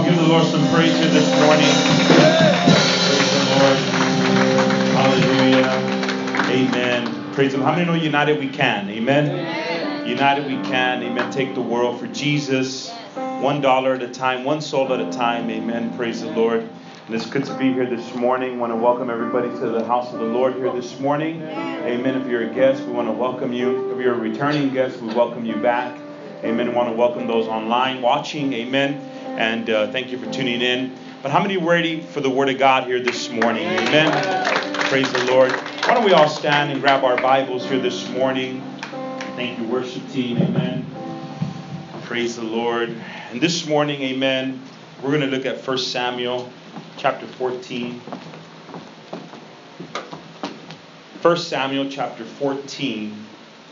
on, give the Lord some praise here this morning. Praise the Lord. Hallelujah. Amen. Praise Him. How many know united we can? Amen. United we can. Amen. Take the world for Jesus. $1 at a time, one soul at a time. Amen. Praise the Lord. And it's good to be here this morning. I want to welcome everybody to the house of the Lord here this morning. Amen. If you're a guest, we want to welcome you. If you're a returning guest, we welcome you back. Amen. We want to welcome those online watching. Amen. And thank you for tuning in. But how many are ready for the Word of God here this morning? Amen. Praise the Lord. Why don't we all stand and grab our Bibles here this morning. Thank you, worship team. Amen. Praise the Lord. And this morning, amen, we're going to look at 1 Samuel chapter 14. 1 Samuel chapter 14.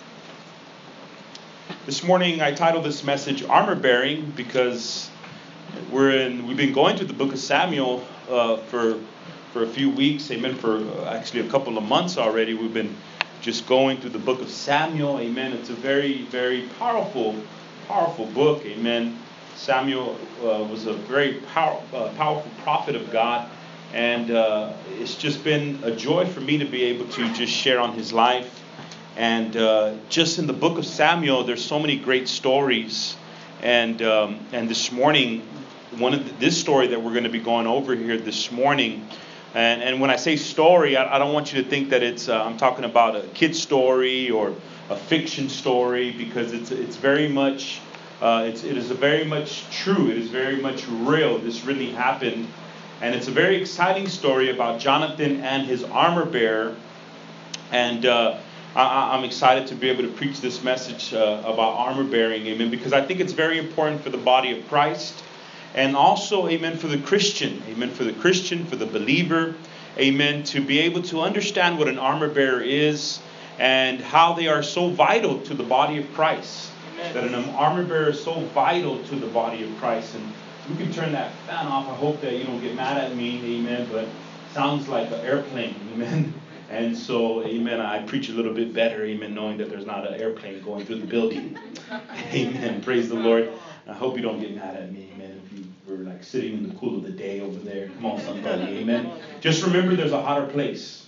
This morning I titled this message Armor Bearing because we've been going through the book of Samuel for a few weeks, amen, for actually a couple of months already. We've been just going through the book of Samuel, amen. It's a very, very powerful book, amen. Samuel was a very powerful prophet of God, and it's just been a joy for me to be able to just share on his life. And just in the book of Samuel, there's so many great stories. And this morning, this story that we're going to be going over here this morning. And when I say story, I don't want you to think that it's I'm talking about a kid's story or a fiction story, because it's very much it is very much true. It is very much real. This really happened, and it's a very exciting story about Jonathan and his armor bearer. And I'm excited to be able to preach this message about armor bearing, amen, because I think it's very important for the body of Christ, and also, amen, for the Christian, for the believer, amen, to be able to understand what an armor bearer is and how they are so vital to the body of Christ, amen. That an armor bearer is so vital to the body of Christ. And we can turn that fan off. I hope that you don't get mad at me, amen, but it sounds like an airplane, amen. And so, amen, I preach a little bit better, amen, knowing that there's not an airplane going through the building. Amen. Praise the Lord. I hope you don't get mad at me, amen, if you were like sitting in the cool of the day over there. Come on, somebody, amen. Just remember there's a hotter place.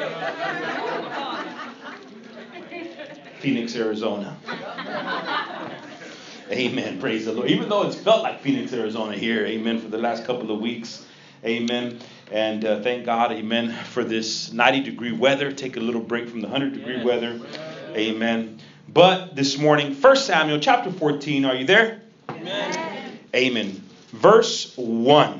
Phoenix, Arizona. Amen. Praise the Lord. Even though it's felt like Phoenix, Arizona here, amen, for the last couple of weeks. Amen. And thank God, amen, for this 90-degree weather. Take a little break from the 100-degree weather. Amen. But this morning, 1 Samuel chapter 14. Are you there? Amen. Amen. Verse 1.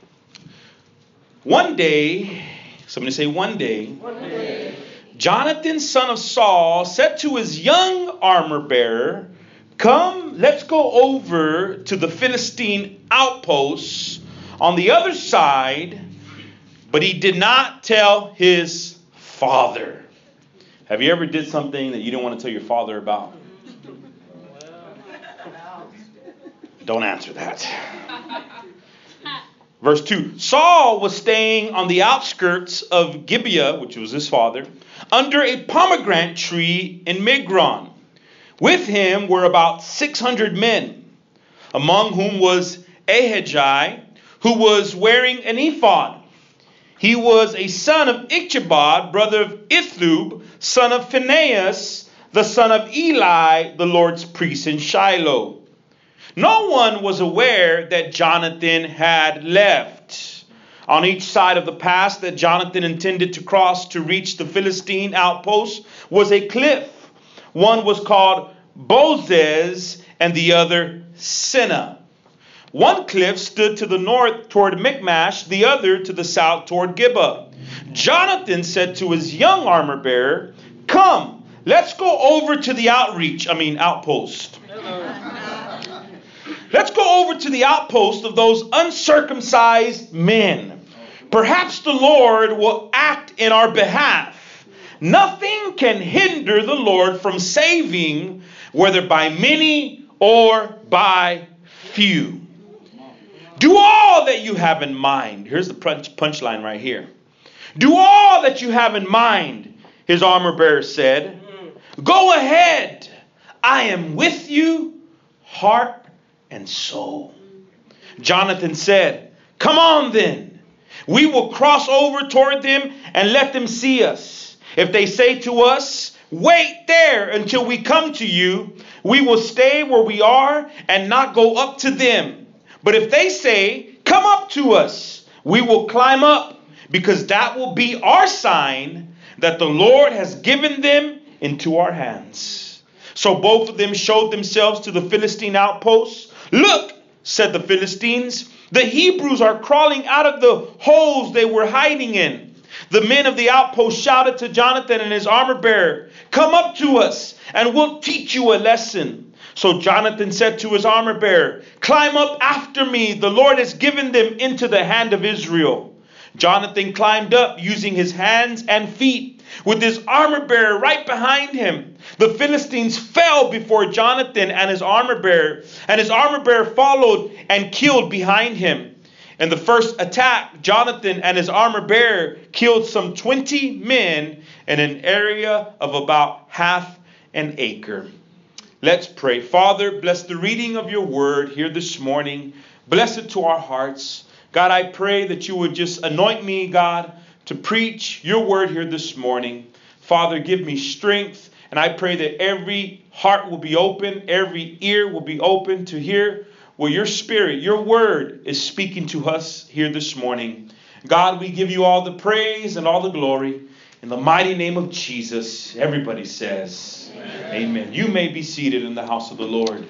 One day, somebody say one day, Jonathan, son of Saul, said to his young armor bearer, "Come, let's go over to the Philistine outposts on the other side." But he did not tell his father. Have you ever did something that you didn't want to tell your father about? Don't answer that. Verse 2. Saul was staying on the outskirts of Gibeah, which was his father, under a pomegranate tree in Migron. With him were about 600 men, among whom was Ahijah, who was wearing an ephod. He was a son of Ichabod, brother of Ithub, son of Phinehas, the son of Eli, the Lord's priest in Shiloh. No one was aware that Jonathan had left. On each side of the pass that Jonathan intended to cross to reach the Philistine outpost was a cliff. One was called Bozez and the other Seneh. One cliff stood to the north toward Michmash, the other to the south toward Gibeah. Jonathan said to his young armor bearer, "Come, let's go over to the outpost. Let's go over to the outpost of those uncircumcised men. Perhaps the Lord will act in our behalf. Nothing can hinder the Lord from saving, whether by many or by few. Do all that you have in mind." Here's the punchline right here. "Do all that you have in mind," his armor bearer said. "Go ahead. I am with you, heart and soul." Jonathan said, "Come on then. We will cross over toward them and let them see us. If they say to us, 'Wait there until we come to you,' we will stay where we are and not go up to them. But if they say, 'Come up to us,' we will climb up, because that will be our sign that the Lord has given them into our hands." So both of them showed themselves to the Philistine outposts. "Look," said the Philistines, "the Hebrews are crawling out of the holes they were hiding in." The men of the outpost shouted to Jonathan and his armor bearer, "Come up to us, and we'll teach you a lesson." So Jonathan said to his armor bearer, "Climb up after me. The Lord has given them into the hand of Israel." Jonathan climbed up using his hands and feet, with his armor bearer right behind him. The Philistines fell before Jonathan and his armor bearer followed and killed behind him. In the first attack, Jonathan and his armor bearer killed some 20 men in an area of about half an acre. Let's pray. Father, bless the reading of your word here this morning. Bless it to our hearts. God, I pray that you would just anoint me, God, to preach your word here this morning. Father, give me strength. And I pray that every heart will be open, every ear will be open to hear what your spirit, your word is speaking to us here this morning. God, we give you all the praise and all the glory. In the mighty name of Jesus, everybody says, Amen. Amen. You may be seated in the house of the Lord.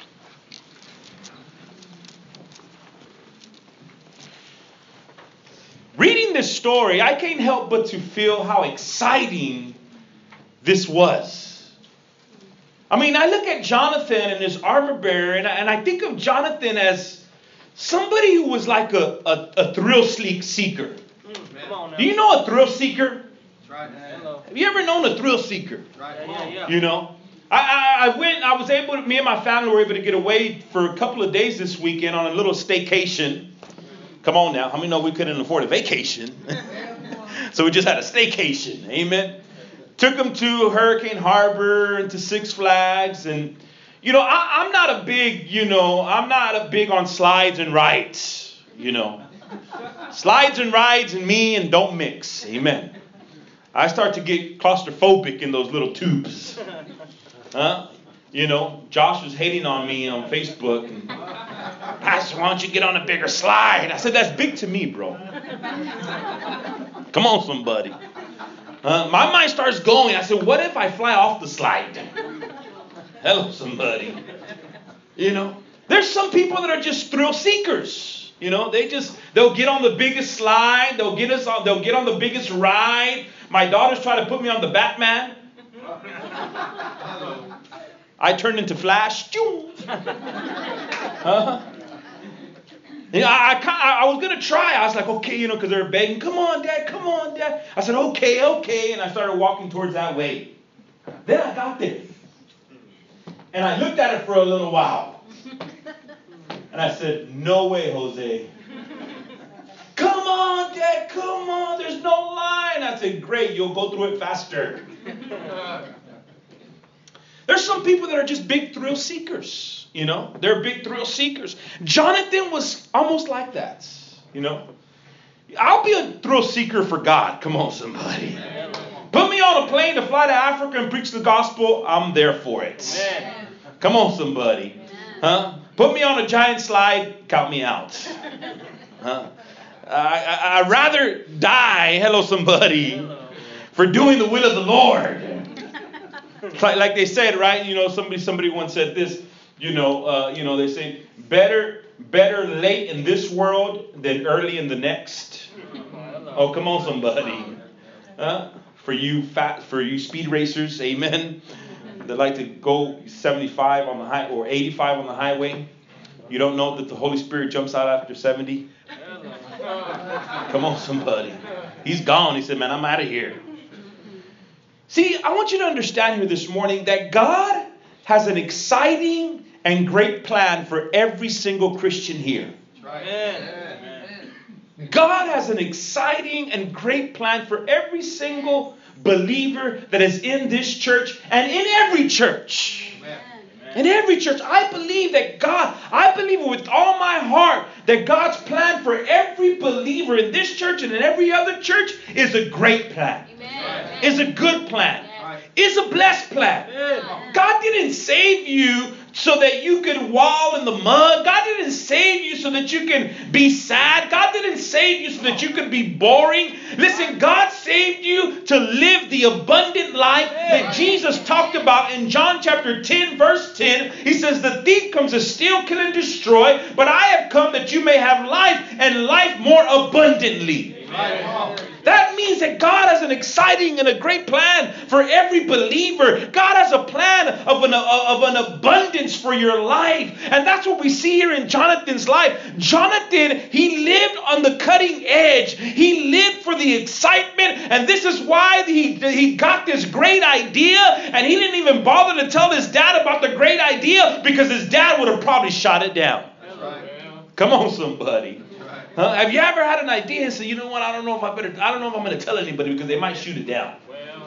Reading this story, I can't help but to feel how exciting this was. I mean, I look at Jonathan and his armor bearer, and I think of Jonathan as somebody who was like a thrill seeker. Do you know a thrill seeker? Right. Have you ever known a thrill seeker? Right. Yeah. You know, me and my family were able to get away for a couple of days this weekend on a little staycation. Come on now, how many know we couldn't afford a vacation? So we just had a staycation. Amen. Took them to Hurricane Harbor and to Six Flags. And, you know, I'm not a big on slides and rides, you know. Slides and rides and me and don't mix. Amen. I start to get claustrophobic in those little tubes. You know, Josh was hating on me on Facebook. And, "Pastor, why don't you get on a bigger slide?" I said, "That's big to me, bro." Come on, somebody. My mind starts going. I said, "What if I fly off the slide?" Hello, somebody. You know, there's some people that are just thrill seekers. You know, they'll get on the biggest slide. They'll get on the biggest ride. My daughters try to put me on the Batman. I turned into Flash. I was going to try. I was like, okay, you know, because they were begging, come on, Dad. I said, okay. And I started walking towards that way. Then I got there. And I looked at it for a little while. And I said, no way, Jose. Come on, Dad, come on. There's no line. I said, great, you'll go through it faster. There's some people that are just big thrill seekers, you know. They're big thrill seekers. Jonathan was almost like that, you know. I'll be a thrill seeker for God. Come on, somebody. Put me on a plane to fly to Africa and preach the gospel. I'm there for it. Amen. Come on, somebody. Put me on a giant slide. Count me out. I'd rather die, hello, somebody, for doing the will of the Lord. Like they said, right? You know, somebody once said this. You know, they say better late in this world than early in the next. Oh, come on, somebody. For you speed racers, amen. That like to go 75 on the high or 85 on the highway. You don't know that the Holy Spirit jumps out after 70. Come on, somebody. He's gone. He said, man, I'm out of here. See, I want you to understand here this morning that God has an exciting and great plan for every single Christian here. Amen. God has an exciting and great plan for every single believer that is in this church and in every church. Amen. In every church, I believe with all my heart that God's plan for every believer in this church and in every other church is a great plan. Amen. Is a good plan. Yes. Is a blessed plan. Amen. God didn't save you so that you could wallow in the mud. God didn't save you so that you can be sad. God didn't save you so that you could be boring. Listen, God saved you to live the abundant life that Jesus talked about in John chapter 10, verse 10. He says, the thief comes to steal, kill, and destroy, but I have come that you may have life and life more abundantly. Amen. That means that God has an exciting and a great plan for every believer. God has a plan of an abundance for your life. And that's what we see here in Jonathan's life. Jonathan, he lived on the cutting edge. He lived for the excitement. And this is why he got this great idea. And he didn't even bother to tell his dad about the great idea because his dad would have probably shot it down. That's right. Come on, somebody. Have you ever had an idea and said, you know what, I don't know if I'm going to tell anybody because they might shoot it down.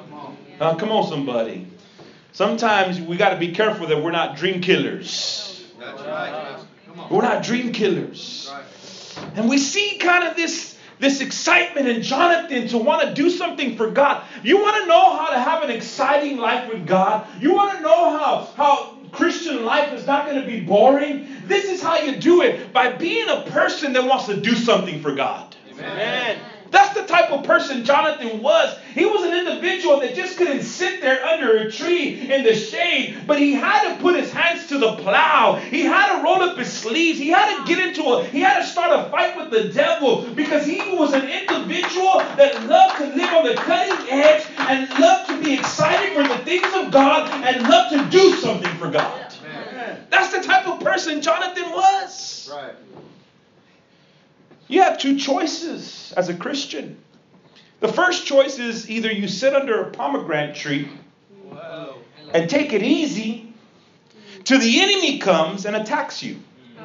Come on, somebody. Sometimes we got to be careful that we're not dream killers. That's right. We're not dream killers. And we see kind of this excitement in Jonathan to want to do something for God. You want to know how to have an exciting life with God? You want to know how Christian life is not going to be boring? This is how you do it, by being a person that wants to do something for God. Amen. That's the type of person Jonathan was. He was an individual that just couldn't sit there under a tree in the shade, but he had to put his hands to the plow. He had to roll up his sleeves. He had to start a fight with the devil because he was an individual that loved to live on the cutting edge and loved to be excited for the things of God and loved to do something for God. That's the type of person Jonathan was. Right. You have two choices as a Christian. The first choice is either you sit under a pomegranate tree and take it easy till the enemy comes and attacks you.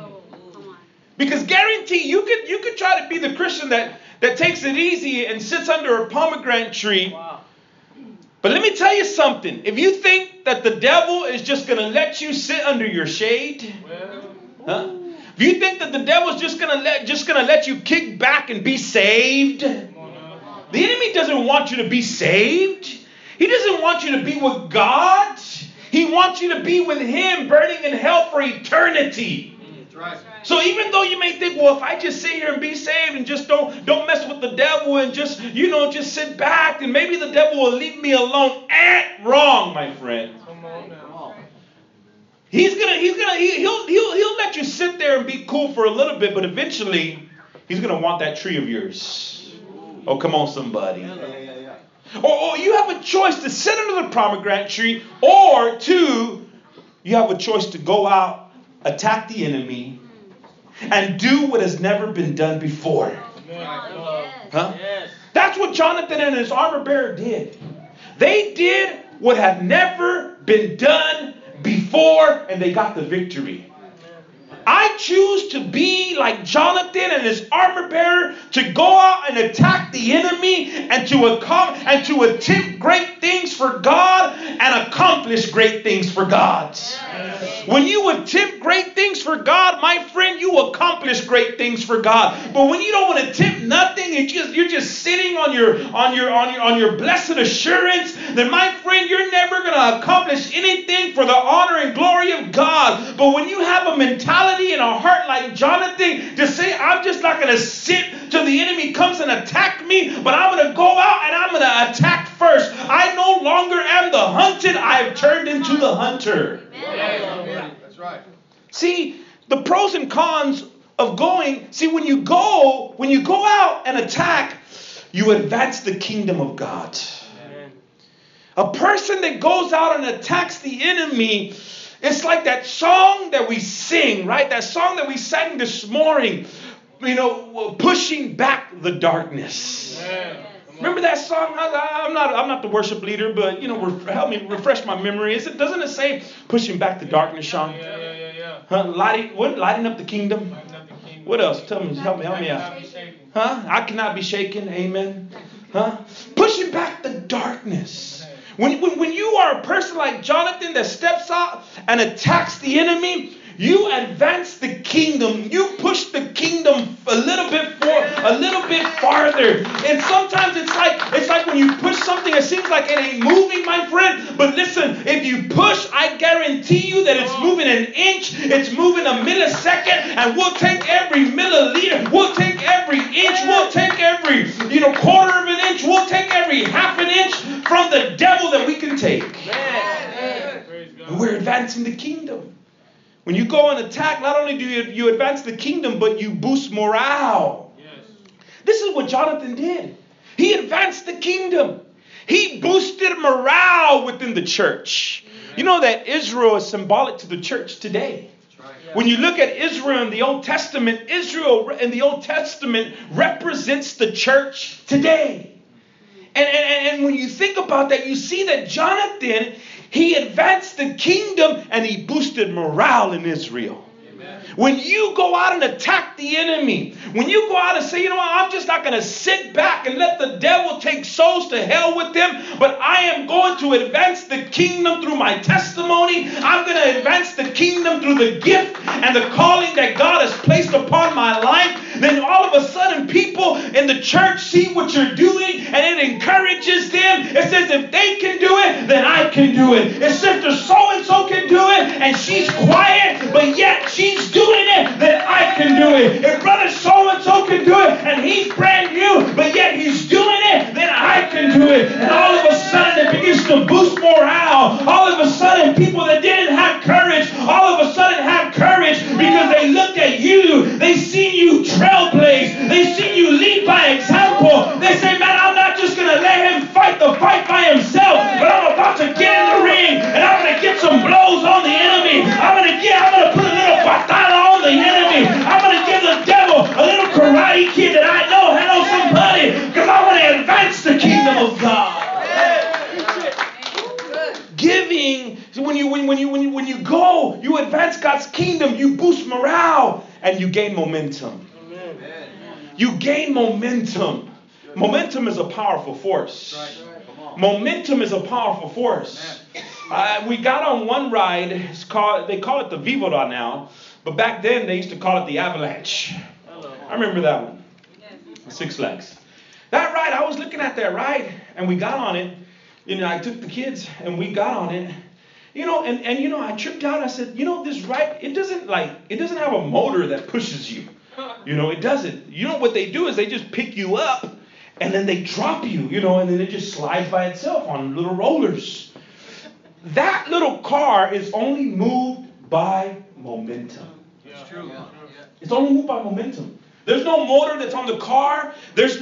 Because guarantee you could try to be the Christian that takes it easy and sits under a pomegranate tree. But let me tell you something. If you think that the devil is just going to let you sit under your shade, if you think that the devil's just going to let you kick back and be saved, the enemy doesn't want you to be saved. He doesn't want you to be with God. He wants you to be with him, burning in hell for eternity. Right. So even though you may think, well, if I just sit here and be saved and just don't mess with the devil and just sit back and maybe the devil will leave me alone. Wrong, my friend. Come on now. He'll let you sit there and be cool for a little bit, but eventually he's gonna want that tree of yours. Oh, come on, somebody. Yeah. Or you have a choice to sit under the pomegranate tree, or two, you have a choice to go out, attack the enemy, and do what has never been done before. Huh? That's what Jonathan and his armor bearer did. They did what had never been done before, and they got the victory. I choose to be like Jonathan and his armor bearer, to go out and attack the enemy and to attempt great things for God and accomplish great things for God. When you attempt great things for God, my friend, you accomplish great things for God. But when you don't want to attempt nothing, you're just sitting on your blessed assurance, then my friend, you're never going to accomplish anything for the honor and glory of God. But when you have a mentality and a heart like Jonathan to say, I'm just not going to sit till the enemy comes and attack me, but I'm going to go out and I'm going to attack first. I no longer am the hunted. I have turned into the hunter. Amen. That's right. See, the pros and cons of going. See, when you go out and attack, you advance the kingdom of God. Amen. A person that goes out and attacks the enemy, it's like that song that we sing, right? That song that we sang this morning, pushing back the darkness. Amen. Remember that song? I'm not the worship leader, but help me refresh my memory. Doesn't it say pushing back the darkness, Sean? Yeah. Huh? Lighting up the kingdom. What else? Tell me, help me out. Huh? I cannot be shaken. Amen. Huh? Pushing back the darkness. When you are a person like Jonathan that steps out and attacks the enemy, you advance the kingdom. You push the kingdom a little bit farther. And sometimes it's like when you push something, it seems like it ain't moving, my friend. But listen, if you push, I guarantee you that it's moving an inch, it's moving a millisecond, and we'll take every milliliter, we'll take every inch, we'll take every quarter of an inch, we'll take every half an inch from the devil that we can take. And we're advancing the kingdom. When you go and attack, not only do you advance the kingdom, but you boost morale. Yes. This is what Jonathan did. He advanced the kingdom. He boosted morale within the church. Amen. You know that Israel is symbolic to the church today. That's right. Yeah. When you look at Israel in the Old Testament, Israel in the Old Testament represents the church today. And when you think about that, you see that Jonathan, he advanced the kingdom and he boosted morale in Israel. Amen. When you go out and attack the enemy, when you go out and say, I'm just not going to sit back and let the devil take souls to hell with them, but I am going to advance the kingdom through my testimony. I'm going to advance the kingdom through the gift and the calling that God has placed upon my life. Then all of a sudden people in the church see what you're doing and it encourages them. It says if they can do it, then I can do it. If Sister so-and-so can do it and she's quiet, but yet she's doing it, then I can do it. If Brother so-and-so can do it and he's brand new, but yet he's doing it, then I can do it. And all of a sudden it begins to boost morale. All of a sudden people that didn't have courage, all of a sudden have courage because they looked at you. They see you trailblaze. They see you lead by example. They say, man, I'm not just going to let him fight the fight by himself, but I'm about to get in the ring and I'm going to get some blows on the enemy. I'm going to put a little patada on the enemy. I'm going to give the devil a little karate kid that I know. Hello, somebody, because I want to advance the kingdom of God. Giving, when you go, you advance God's kingdom, you boost morale, and you gain momentum. You gain momentum. Momentum is a powerful force. Momentum is a powerful force. We got on one ride. They call it the Vivoda now, but back then they used to call it the Avalanche. I remember that one. Six Flags. That ride, I was looking at that ride, and we got on it. I took the kids, and we got on it. And I tripped out. I said, this ride, it doesn't have a motor that pushes you. It doesn't. What they do is they just pick you up and then they drop you, and then it just slides by itself on little rollers. That little car is only moved by momentum. It's true. It's only moved by momentum. There's no motor that's on the car. It's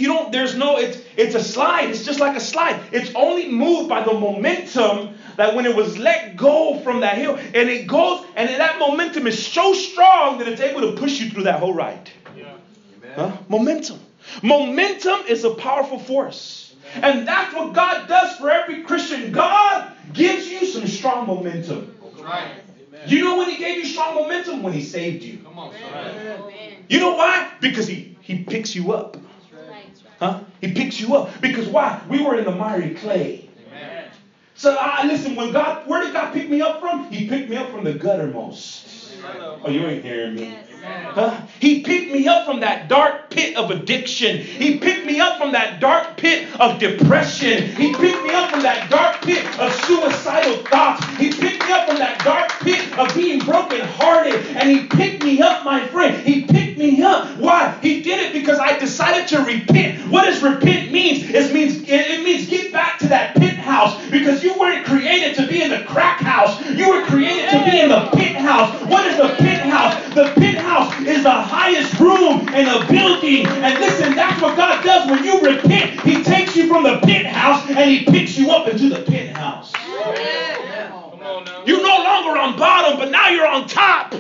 a slide. It's just like a slide. It's only moved by the momentum that when it was let go from that hill, and it goes, and that momentum is so strong that it's able to push you through that whole ride. Yeah. Momentum. Momentum is a powerful force. Amen. And that's what God does for every Christian. God gives you some strong momentum. That's right. You know when he gave you strong momentum? When he saved you. Come on, right. You know why? Because he picks you up. He picks you up. Because why? We were in the miry clay. Amen. So listen, where did God pick me up from? He picked me up from the guttermost. Oh, you ain't hearing me. He picked me up from that dark pit of addiction. He picked me up from that dark pit of depression. He picked me up from that dark pit of suicidal thoughts. He picked me up from that dark pit of being brokenhearted. And he picked me up, my friend. He picked me up. Why? He did it because I decided to repent. What does repent mean? It means get back to that pit house, because you weren't created to be in the crack house. You were created to be in the pit house. What is the pit house? The pit house is the highest room in a building. And listen, that's what God does when you repent. He takes you from the pit house and he picks you up into the pit house. You're no longer on bottom, but now you're on top.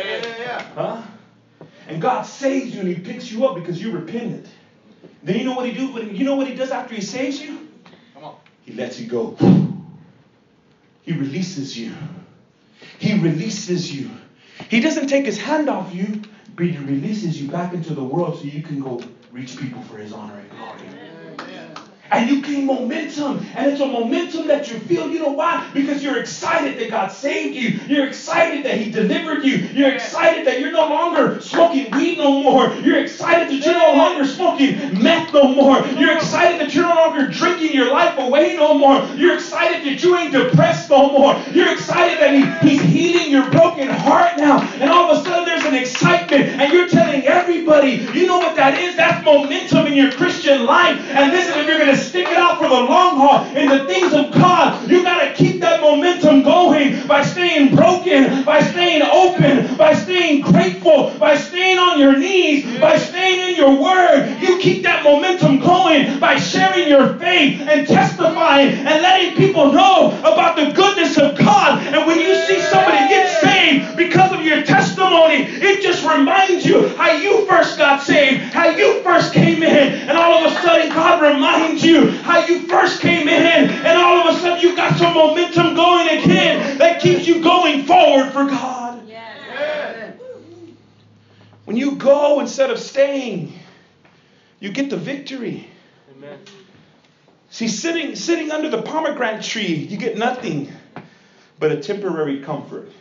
And God saves you and he picks you up because you repented. Then you know what he do? You know what he does after he saves you? Come on. He lets you go. He releases you. He releases you. He doesn't take his hand off you, but he releases you back into the world so you can go reach people for his honor and glory. And you gain momentum. And it's a momentum that you feel. You know why? Because you're excited that God saved you. You're excited that He delivered you. You're excited that you're no longer smoking weed no more. You're excited that you're no longer smoking meth no more. You're excited that you're no longer drinking your life away no more. You're excited that you ain't depressed no more. You're excited that He's healing your broken heart now. And all of a sudden there's an excitement. And you're telling everybody, you know what that is? That's momentum in your Christian life. And this is if you're going to stick it out for the long haul in the things of God. You got to keep that momentum going by staying broken, by staying open, by staying grateful, by staying on your knees, by staying in your word. You keep that momentum going by sharing your faith and testifying and letting people know about the goodness of God. And when you see somebody get saved because of your testimony, it just reminds you how you first got saved, how you first came in, and all of a sudden God reminds you how you first came in, and all of a sudden you got some momentum going again that keeps you going forward for God. Yeah. When you go instead of staying, you get the victory. Amen. See, sitting under the pomegranate tree, you get nothing but a temporary comfort.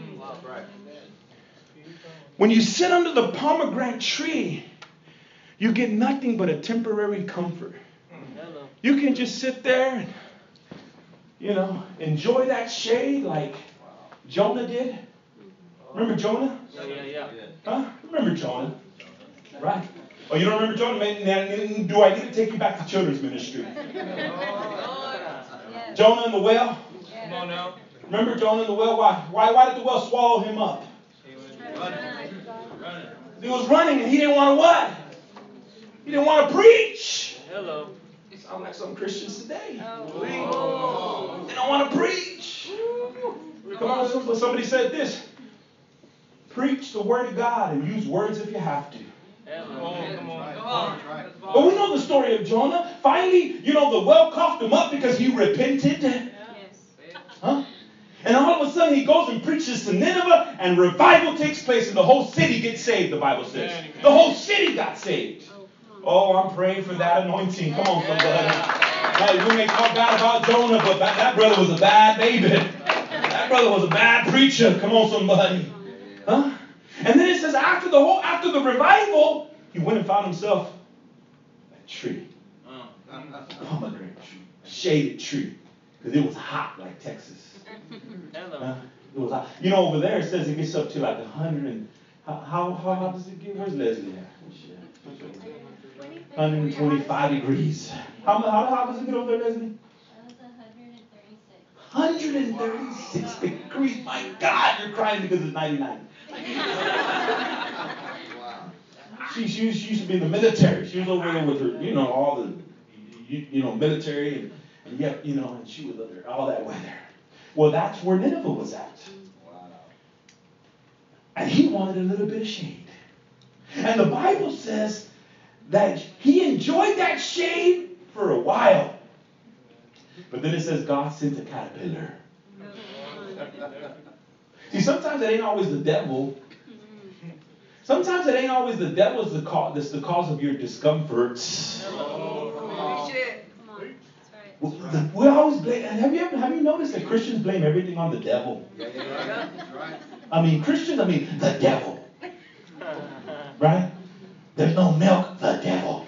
When you sit under the pomegranate tree, you get nothing but a temporary comfort. You can just sit there and, enjoy that shade like Jonah did. Remember Jonah? Yeah. Huh? Remember Jonah? Right? Oh, you don't remember Jonah? Do I need to take you back to children's ministry? Jonah in the well? Come on now. Remember Jonah in the well? Why did the well swallow him up? He was running and he didn't want to what? He didn't want to preach. Hello. Sound like some Christians today. Oh. They don't want to preach. Come on, somebody said this. Preach the word of God and use words if you have to. Come on. But we know the story of Jonah. Finally, the well coughed him up because he repented. Yes. Huh? And all of a sudden he goes and preaches to Nineveh and revival takes place and the whole city gets saved, the Bible says. The whole city got saved. Oh, I'm praying for that anointing. Come on, somebody. Hey, we may talk bad about Jonah, but that brother was a bad baby. That brother was a bad preacher. Come on, somebody. Huh? And then it says after the revival, he went and found himself a tree. A pomegranate tree. A shaded tree. Because it was hot like Texas. Hello. It was hot. Over there it says it gets up to like 100 and how hot does it get? Where's Leslie at? 125 degrees. How hot does it get over there, Leslie? 136 degrees. My God, you're crying because it's 99. She used to be in the military. She was over there with her, all the, military and yet, and she was under all that weather. Well, that's where Nineveh was at. And he wanted a little bit of shade. And the Bible says that he enjoyed that shade for a while. But then it says God sent a caterpillar. See, sometimes it ain't always the devil. Sometimes it ain't always the devil's that's the cause of your discomforts. We always blame. And have you noticed that Christians blame everything on the devil? Yeah. Right. The devil. Right? There's no milk, the devil.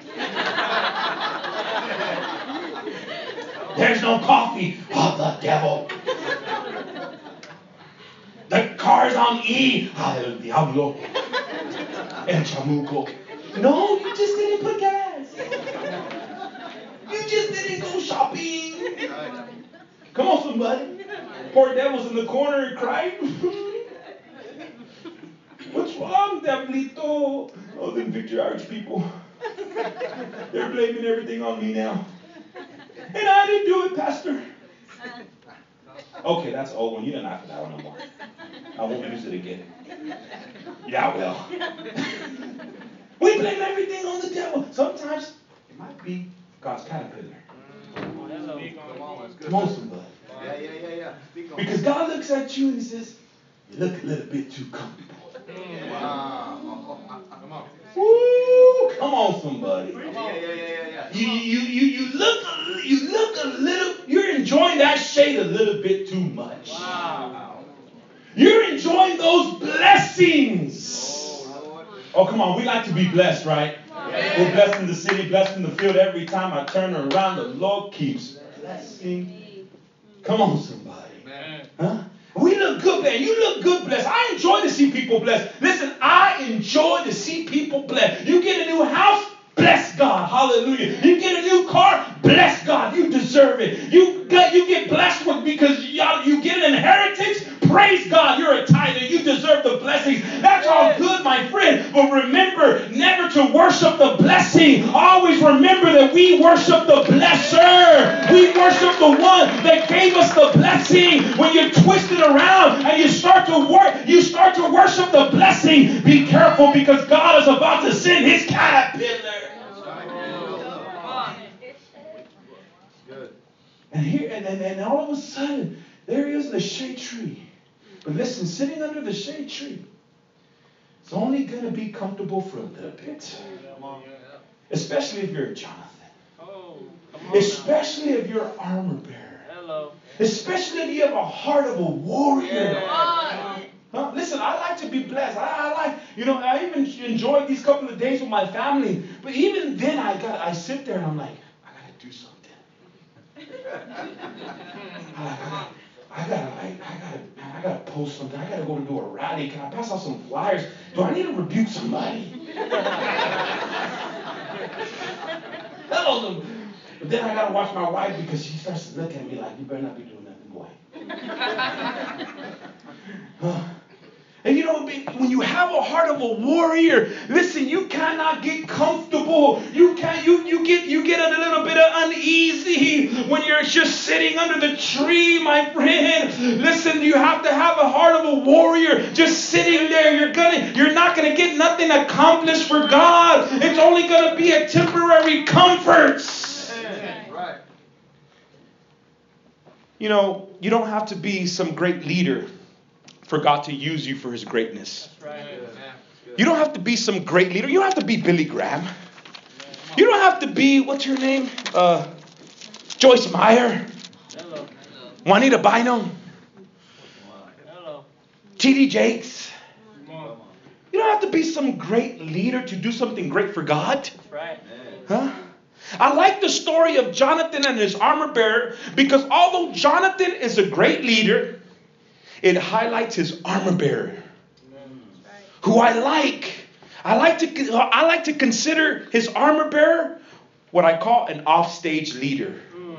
There's no coffee, the devil. The car's on E, el diablo. El chamuco. No, you just didn't put gas. You just didn't go shopping. Come on, somebody. Poor devil's in the corner and crying. What's wrong, Diablito? Oh, them Victory Irish people. They're blaming everything on me now. And I didn't do it, Pastor. Okay, that's old one. You don't have to that one no more. I won't use it again. Yeah, I will. We blame everything on the devil. Sometimes it might be God's caterpillar. Come on, somebody. Yeah. Because God looks at you and he says, you look a little bit too comfortable. Wow. Come on. Woo! Come Come on, somebody. Yeah. You look a little, you're enjoying that shade a little bit too much. Wow. You're enjoying those blessings. Oh, come on, we like to be blessed, right? We're blessed in the city, blessed in the field. Every time I turn around, the Lord keeps blessing. Come on, somebody. Huh? We look good, man. You look good, blessed. I enjoy to see people blessed. Listen, I enjoy to see people blessed. You get a new house, bless God. Hallelujah. You get a new car, bless God. You deserve it. You get blessed with because you get an inheritance. Praise God. You're a tither. You deserve the blessings. That's all good, my friend. But remember never to worship the blessing. Always remember that we worship the blesser. We worship the one that gave us the blessing. When you twist it around and you start to worship the blessing, be careful because God is about to send his caterpillar. And all of a sudden, there he is in the shade tree. But listen, sitting under the shade tree, it's only going to be comfortable for a little bit. Especially if you're a Jonathan. Especially if you're an armor bearer. Especially if you have a heart of a warrior. Listen, I like to be blessed. I even enjoyed these couple of days with my family. But even then, I sit there and I'm like, I got to do something. I gotta post something. I gotta go to do a rally. Can I pass out some flyers? Do I need to rebuke somebody? Hello. But then I gotta watch my wife because she starts to look at me like, you better not be doing nothing, boy. And when you have a heart of a warrior, listen, you cannot get comfortable. You get a little bit of uneasy when you're just sitting under the tree, my friend. Listen, you have to have a heart of a warrior. Just sitting there, you're not gonna get nothing accomplished for God. It's only gonna be a temporary comfort. Right. You don't have to be some great leader for God to use you for his greatness. You don't have to be some great leader. You don't have to be Billy Graham. You don't have to be, what's your name? Joyce Meyer. Juanita Bynum. T.D. Jakes. You don't have to be some great leader to do something great for God. Huh? I like the story of Jonathan and his armor bearer because although Jonathan is a great leader, it highlights his armor bearer, who I like. I like to consider his armor bearer what I call an offstage leader,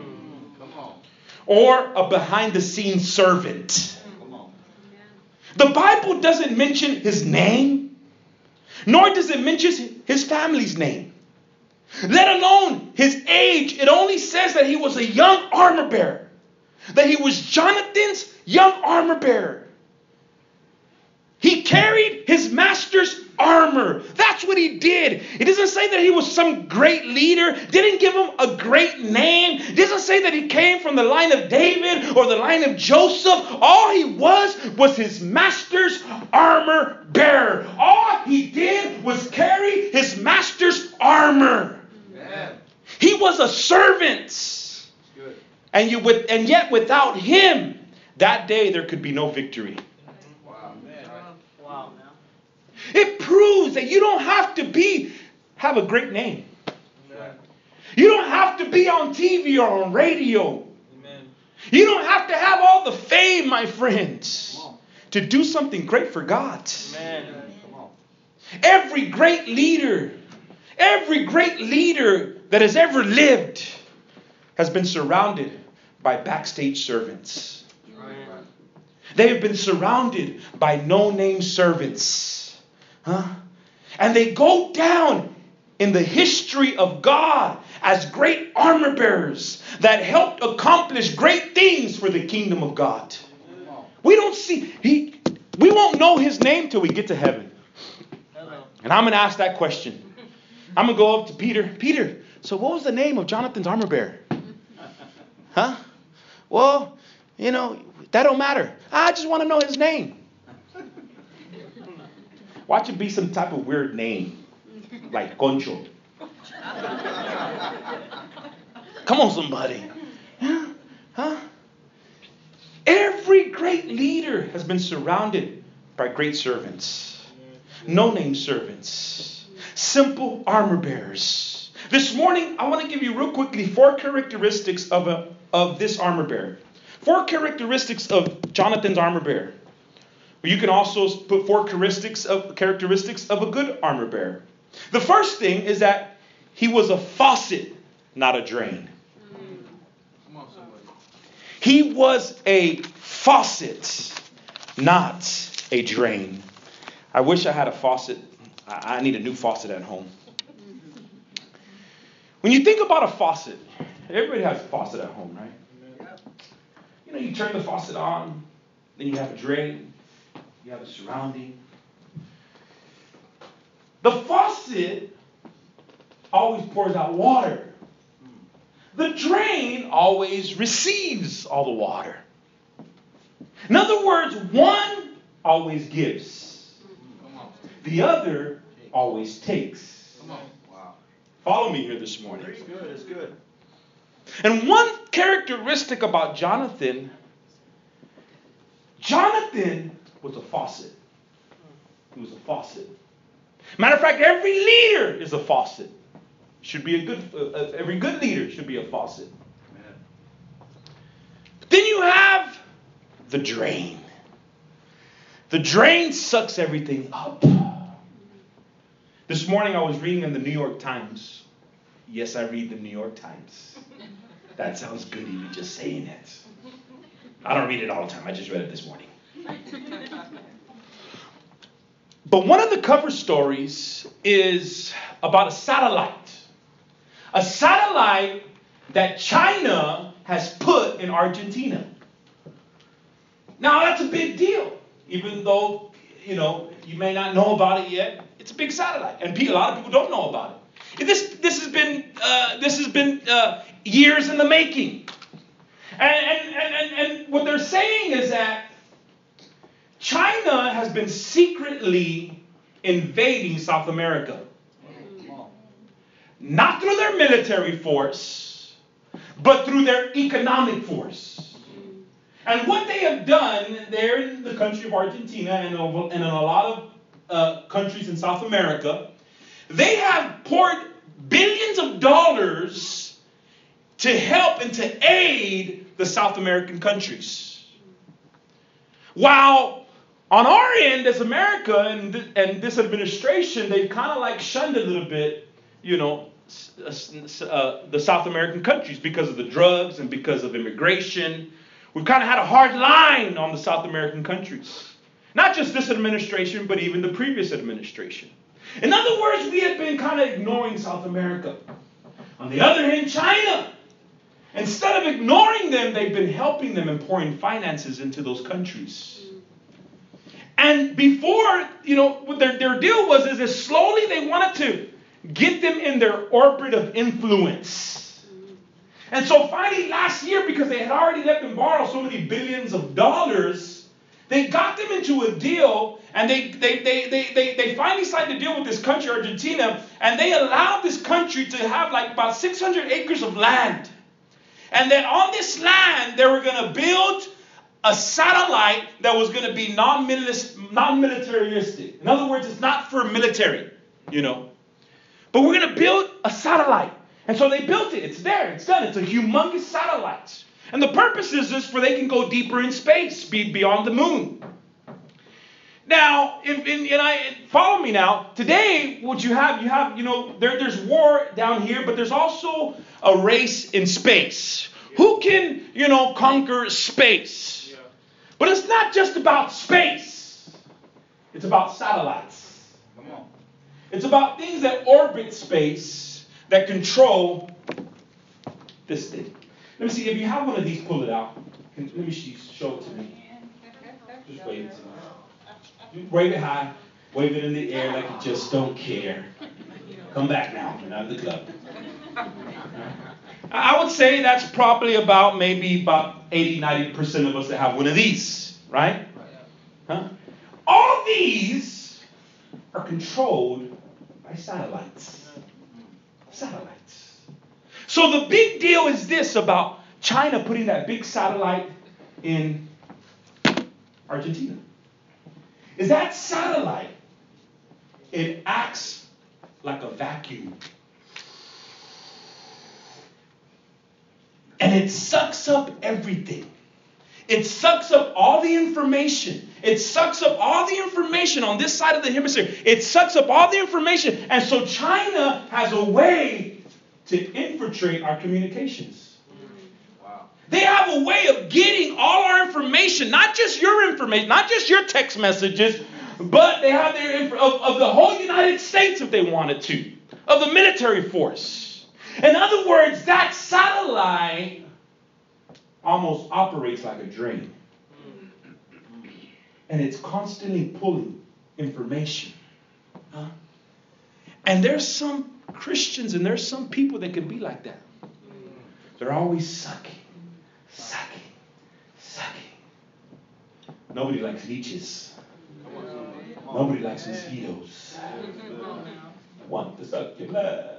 or a behind-the-scenes servant. The Bible doesn't mention his name, nor does it mention his family's name, let alone his age. It only says that he was a young armor bearer, that he was Jonathan's young armor bearer. He carried his master's armor. That's what he did. It doesn't say that he was some great leader. Didn't give him a great name. It doesn't say that he came from the line of David or the line of Joseph. All he was his master's armor bearer. All he did was carry his master's armor. Amen. He was a servant. And yet without him, that day there could be no victory. Wow. It proves that you don't have to have a great name. You don't have to be on TV or on radio. You don't have to have all the fame, my friends, to do something great for God. Every great leader that has ever lived has been surrounded by backstage servants. They have been surrounded by no-name servants. And they go down in the history of God as great armor bearers that helped accomplish great things for the kingdom of God. We won't know his name till we get to heaven. And I'm going to ask that question. I'm going to go up to Peter. Peter, so what was the name of Jonathan's armor bearer? Huh? Well, that don't matter. I just want to know his name. Watch it be some type of weird name, like Concho. Come on, somebody. Huh? Every great leader has been surrounded by great servants. No-name servants. Simple armor bearers. This morning, I want to give you real quickly 4 characteristics of this armor bearer. 4 characteristics of Jonathan's armor bearer. You can also put 4 characteristics of a good armor bearer. The first thing is that he was a faucet, not a drain. Come on, somebody. He was a faucet, not a drain. I wish I had a faucet. I need a new faucet at home. When you think about a faucet, everybody has a faucet at home, right? You know, you turn the faucet on, then you have a drain, you have a surrounding. The faucet always pours out water. The drain always receives all the water. In other words, one always gives. The other always takes. Come on. Wow. Follow me here this morning. It's good. It's good. And one characteristic about Jonathan was a faucet. He was a faucet. Matter of fact, every leader is a faucet. Should be every good leader should be a faucet. Amen. But then you have the drain. The drain sucks everything up. This morning I was reading in the New York Times. Yes, I read the New York Times. That sounds good even just saying it. I don't read it all the time. I just read it this morning. But one of the cover stories is about a satellite. A satellite that China has put in Argentina. Now that's a big deal. Even though, you may not know about it yet, it's a big satellite, and a lot of people don't know about it. This has been years in the making, and what they're saying is that China has been secretly invading South America, not through their military force, but through their economic force. And what they have done there in the country of Argentina and in a lot of countries in South America, they have poured billions of dollars to help and to aid the South American countries. While on our end as America and this administration, they've kind of like shunned a little bit, the South American countries because of the drugs and because of immigration. We've kind of had a hard line on the South American countries. Not just this administration, but even the previous administration. In other words, we have been kind of ignoring South America. On the other hand, China, instead of ignoring them, they've been helping them and pouring finances into those countries. And before, what their deal was is that slowly they wanted to get them in their orbit of influence. And so finally last year, because they had already let them borrow so many billions of dollars, they got them into a deal, and they finally signed a deal with this country, Argentina, and they allowed this country to have like about 600 acres of land. And then on this land, they were going to build a satellite that was going to be non-militaristic. In other words, it's not for military, But we're going to build a satellite. And so they built it. It's there. It's done. It's a humongous satellite. And the purpose is this for they can go deeper in space, be beyond the moon. Now, follow me now. Today, what you have, there's war down here, but there's also a race in space. Who can, conquer space? But it's not just about space. It's about satellites. Come on. It's about things that orbit space that control this thing. Let me see, if you have one of these, pull it out. Let me show it to me. Just wave it to me. Wave it high. Wave it in the air like you just don't care. Come back now. You're not in the club. I would say that's probably about 80, 90% of us that have one of these. Right? Huh? All these are controlled by satellites. Satellites. So the big deal is this about China putting that big satellite in Argentina. Is that satellite, it acts like a vacuum. And it sucks up everything. It sucks up all the information. It sucks up all the information on this side of the hemisphere. It sucks up all the information. And so China has a way to infiltrate our communications. Wow. They have a way of getting all our information, not just your information, not just your text messages, but they have their of the whole United States if they wanted to, of the military force. In other words, that satellite almost operates like a drain. And it's constantly pulling information. And there's some Christians and there's some people that can be like that. They're always sucking. Nobody likes leeches. Nobody likes mosquitoes. Want to suck your blood.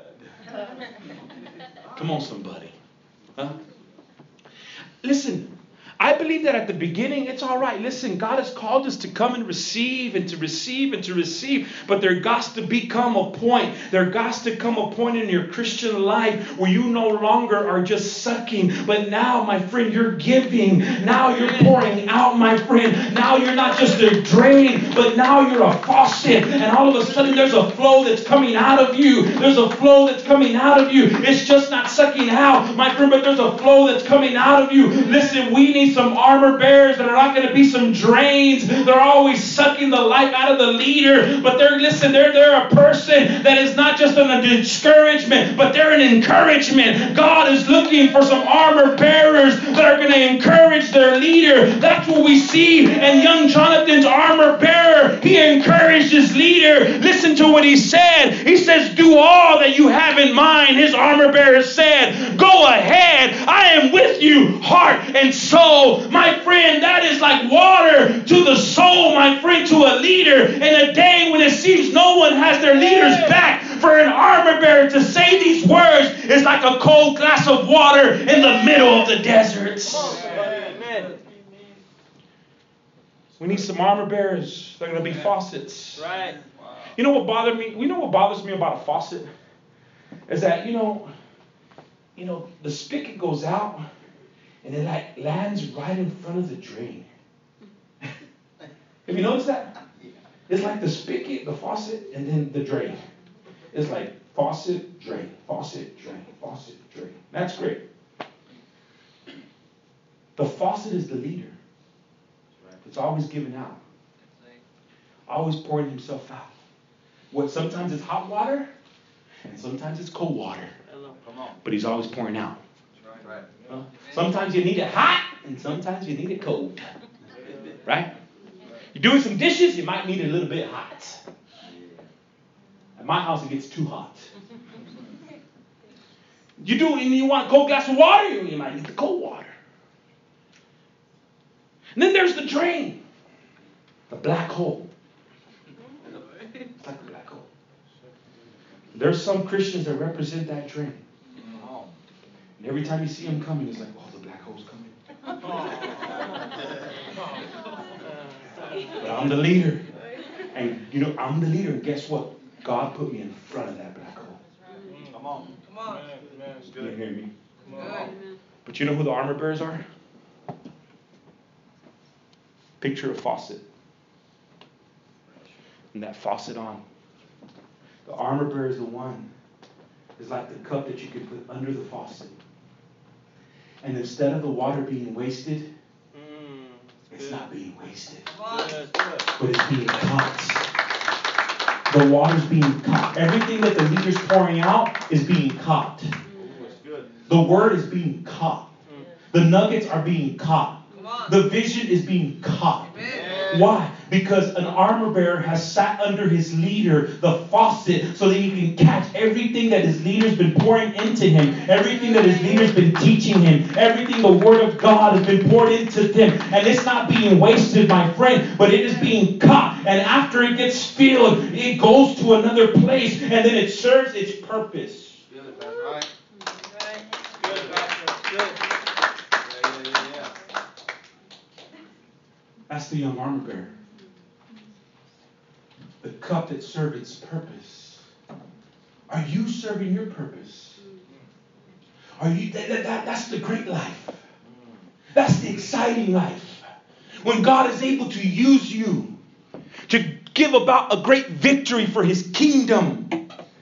Come on, somebody. Huh? Listen, I believe that at the beginning, it's all right. Listen, God has called us to come and receive and to receive and to receive. But there has to become a point. There has to come a point in your Christian life where you no longer are just sucking. But now, my friend, you're giving. Now you're pouring out, my friend. Now you're not just a drain, but now you're a faucet. And all of a sudden, there's a flow that's coming out of you. There's a flow that's coming out of you. It's just not sucking out, my friend, but there's a flow that's coming out of you. Listen, we need some armor bearers that are not going to be some drains. They're always sucking the life out of the leader. But they're a person that is not just a discouragement, but they're an encouragement. God is looking for some armor bearers that are going to encourage their leader. That's what we see in young Jonathan's armor bearer. He encouraged his leader. Listen to what he said. He says, do all that you have in mind. His armor bearer said, go ahead. I am with you, heart and soul. My friend, that is like water to the soul, my friend, to a leader. In a day when it seems no one has their leader's back, for an armor bearer to say these words is like a cold glass of water in the middle of the desert. We need some armor bearers. They're going to be faucets. Right. You know what bothers me? You know what bothers me about a faucet? Is that, you know, the spigot goes out and it like lands right in front of the drain. Have you noticed that? It's like the spigot, the faucet, and then the drain. It's like faucet, drain, faucet, drain, faucet, drain. That's great. The faucet is the leader. It's always giving out. Always pouring himself out. What sometimes it's hot water, and sometimes it's cold water. But he's always pouring out. Right. Sometimes you need it hot, and sometimes you need it cold. Right? You're doing some dishes, you might need it a little bit hot. At my house, it gets too hot. You want a cold glass of water, you might need the cold water. And then there's the drain. The black hole. It's like a black hole. There's some Christians that represent that drain. And every time you see them coming, it's like, oh, the black hole's coming. But I'm the leader. And, I'm the leader. And guess what? God put me in front of that black hole. Come on. You hear me? But you know who the armor bearers are? Picture a faucet. And that faucet on. The armor bearer is the one. It's like the cup that you can put under the faucet. And instead of the water being wasted, it's not being wasted. But it's being caught. The water's being caught. Everything that the leader's pouring out is being caught. The word is being caught. The nuggets are being caught. The vision is being caught. Why? Because an armor bearer has sat under his leader, the faucet, so that he can catch everything that his leader's been pouring into him, everything that his leader's been teaching him, everything the Word of God has been poured into them. And it's not being wasted, my friend, but it is being caught. And after it gets filled, it goes to another place, and then it serves its purpose. Good, that's right. Good, Pastor. Good. Yeah. That's the young armor bearer. The cup that served its purpose. Are you serving your purpose? Are you? That's the great life. That's the exciting life. When God is able to use you to give about a great victory for His kingdom.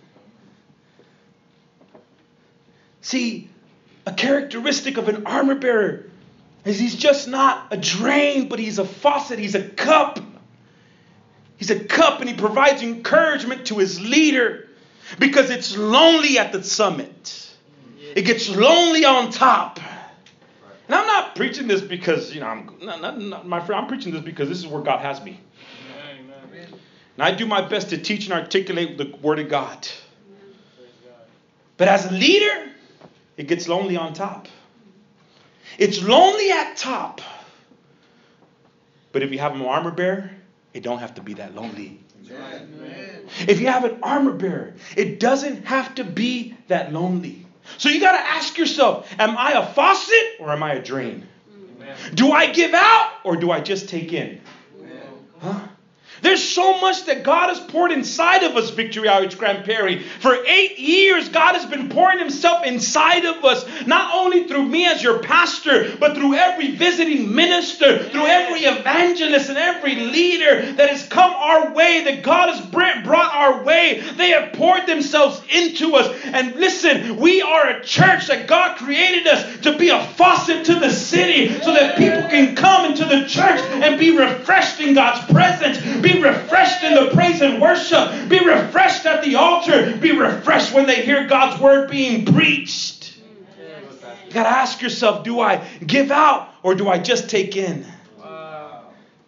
See, a characteristic of an armor bearer is he's just not a drain, but he's a faucet. He's a cup. He's a cup, and he provides encouragement to his leader because it's lonely at the summit. It gets lonely on top. And I'm not preaching this because, I'm my friend. I'm preaching this because this is where God has me. Amen. And I do my best to teach and articulate the Word of God. But as a leader, it gets lonely on top. It's lonely at top. But if you have an armor bearer, it don't have to be that lonely. Amen. If you have an armor bearer, it doesn't have to be that lonely. So you got to ask yourself, am I a faucet or am I a drain? Amen. Do I give out or do I just take in? Huh? There's so much that God has poured inside of us, Victory Outreach Grand Prairie. For 8 years, God has been pouring Himself inside of us, not only through me as your pastor, but through every visiting minister, through every evangelist and every leader that has come our way, that God has brought our way. They have poured themselves into us. And listen, we are a church that God created us to be a faucet to the city so that people can come into the church and be refreshed in God's presence. Be refreshed in the praise and worship. Be refreshed at the altar. Be refreshed when they hear God's word being preached. You got to ask yourself, do I give out or do I just take in? Wow.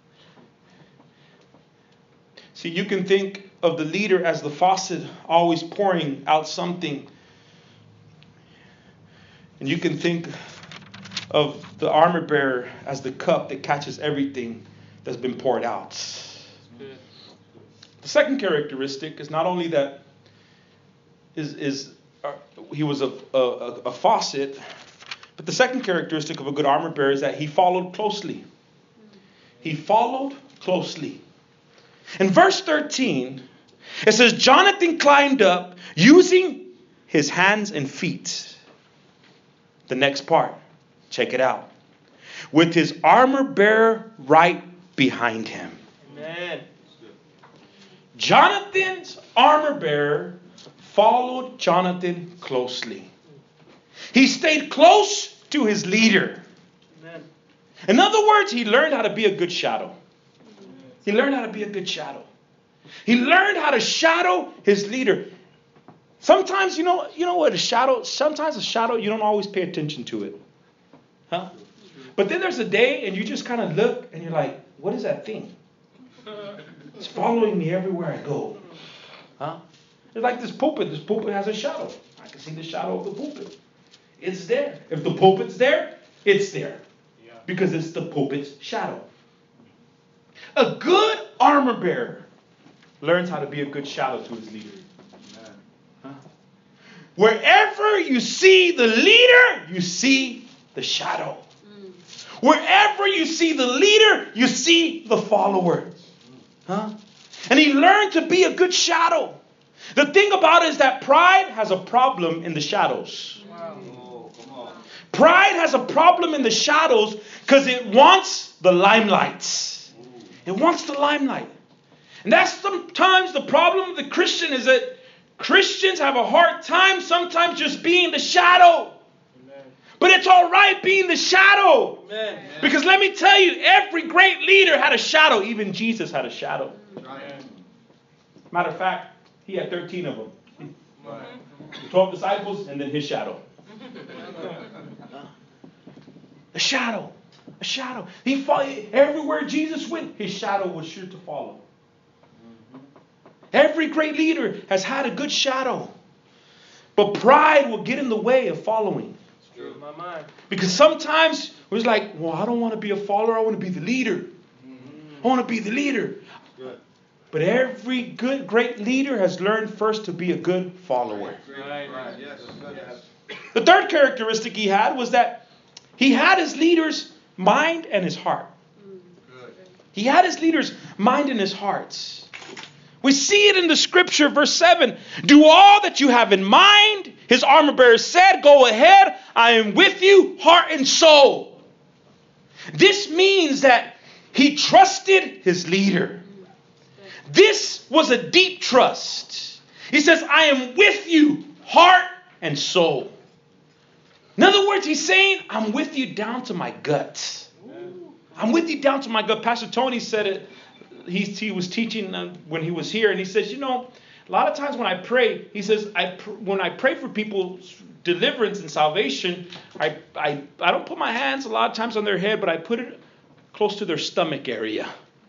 See, you can think of the leader as the faucet always pouring out something. And you can think of the armor bearer as the cup that catches everything that's been poured out. The second characteristic is not only that he was a faucet, but the second characteristic of a good armor bearer is that he followed closely. He followed closely. In verse 13, it says, Jonathan climbed up using his hands and feet. The next part, check it out. With his armor bearer right behind him. Amen. Jonathan's armor bearer followed Jonathan closely. He stayed close to his leader. Amen. In other words, he learned how to be a good shadow. He learned how to be a good shadow. He learned how to shadow his leader. Sometimes, you know what sometimes a shadow, you don't always pay attention to it. Huh? But then there's a day and you just kind of look and you're like, what is that thing? It's following me everywhere I go. Huh? It's like this pulpit. This pulpit has a shadow. I can see the shadow of the pulpit. It's there. If the pulpit's there, it's there. Because it's the pulpit's shadow. A good armor bearer learns how to be a good shadow to his leader. Huh? Wherever you see the leader, you see the shadow. Wherever you see the leader, you see the follower. Huh? And he learned to be a good shadow. The thing about it is that pride has a problem in the shadows. Wow. Oh, come on. Pride has a problem in the shadows because it wants the limelight. It wants the limelight. And that's sometimes the problem of the Christian is that Christians have a hard time sometimes just being the shadow. But it's all right being the shadow. Amen. Because let me tell you, every great leader had a shadow. Even Jesus had a shadow. Matter of fact, he had 13 of them. 12 disciples and then his shadow. A shadow. A shadow. He followed everywhere Jesus went, his shadow was sure to follow. Every great leader has had a good shadow. But pride will get in the way of following. My mind. Because sometimes we're like, well, I don't want to be a follower. I want to be the leader. I want to be the leader. Good. But every good, great leader has learned first to be a good follower. Right. Yes. The third characteristic he had was that he had his leader's mind and his heart. Good. He had his leader's mind and his heart. We see it in the scripture, verse 7. Do all that you have in mind. His armor bearer said, go ahead. I am with you, heart and soul. This means that he trusted his leader. This was a deep trust. He says, I am with you, heart and soul. In other words, he's saying, I'm with you down to my guts. I'm with you down to my gut. Pastor Tony said it. He was teaching when he was here, and he says, a lot of times when I pray, he says, when I pray for people's deliverance and salvation, I don't put my hands a lot of times on their head, but I put it close to their stomach area.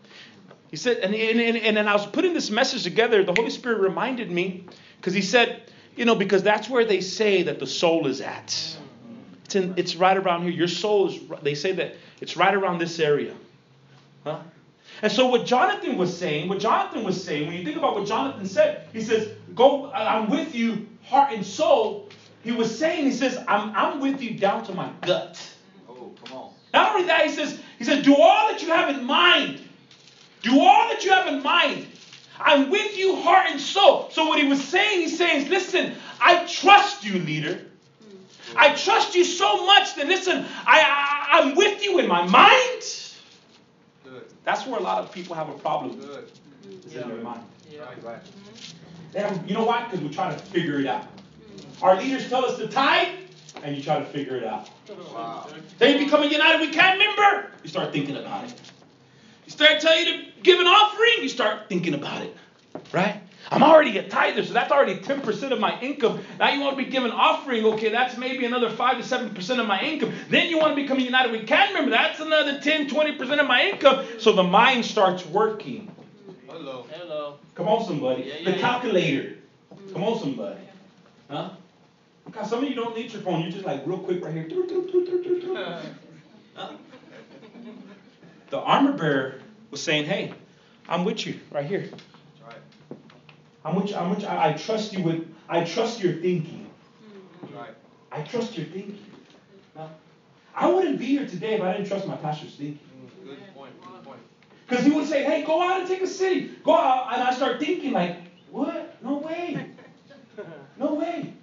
He said, and then I was putting this message together, the Holy Spirit reminded me, because he said, because that's where they say that the soul is at. It's right around here. Your soul is, they say that it's right around this area. Huh? And so what Jonathan was saying, when you think about what Jonathan said, he says, go, I'm with you, heart and soul. He was saying, he says, I'm with you down to my gut. Oh, come on. Not only that, he says, do all that you have in mind. Do all that you have in mind. I'm with you, heart and soul. So what he was saying, he's saying, listen, I trust you, leader. I trust you so much that, listen, I'm with you in my mind. Good. That's where a lot of people have a problem. Good. It's in their mind. Yeah. Right. They have, you know why? Because we try to figure it out. Our leaders tell us to tithe, and you try to figure it out. Wow. Then you become a United We Can member, you start thinking about it. You start telling you to give an offering, you start thinking about it. Right? I'm already a tither, so that's already 10% of my income. Now you want to be giving offering, okay, that's maybe another 5 to 7% of my income. Then you want to become a United We Can member, that's another 10, 20% of my income. So the mind starts working. Hello. Come on, somebody. Yeah. The calculator. Come on, somebody. Huh? God, some of you don't need your phone. You're just like real quick right here. Huh? The armor bearer was saying, hey, I'm with you right here. That's right. I'm with you. I trust you I trust your thinking. That's right. I trust your thinking. Huh? I wouldn't be here today if I didn't trust my pastor's thinking. Good point. Good point. Because he would say, hey, go out and take a city. Go out. And I start thinking like, what? No way. No way.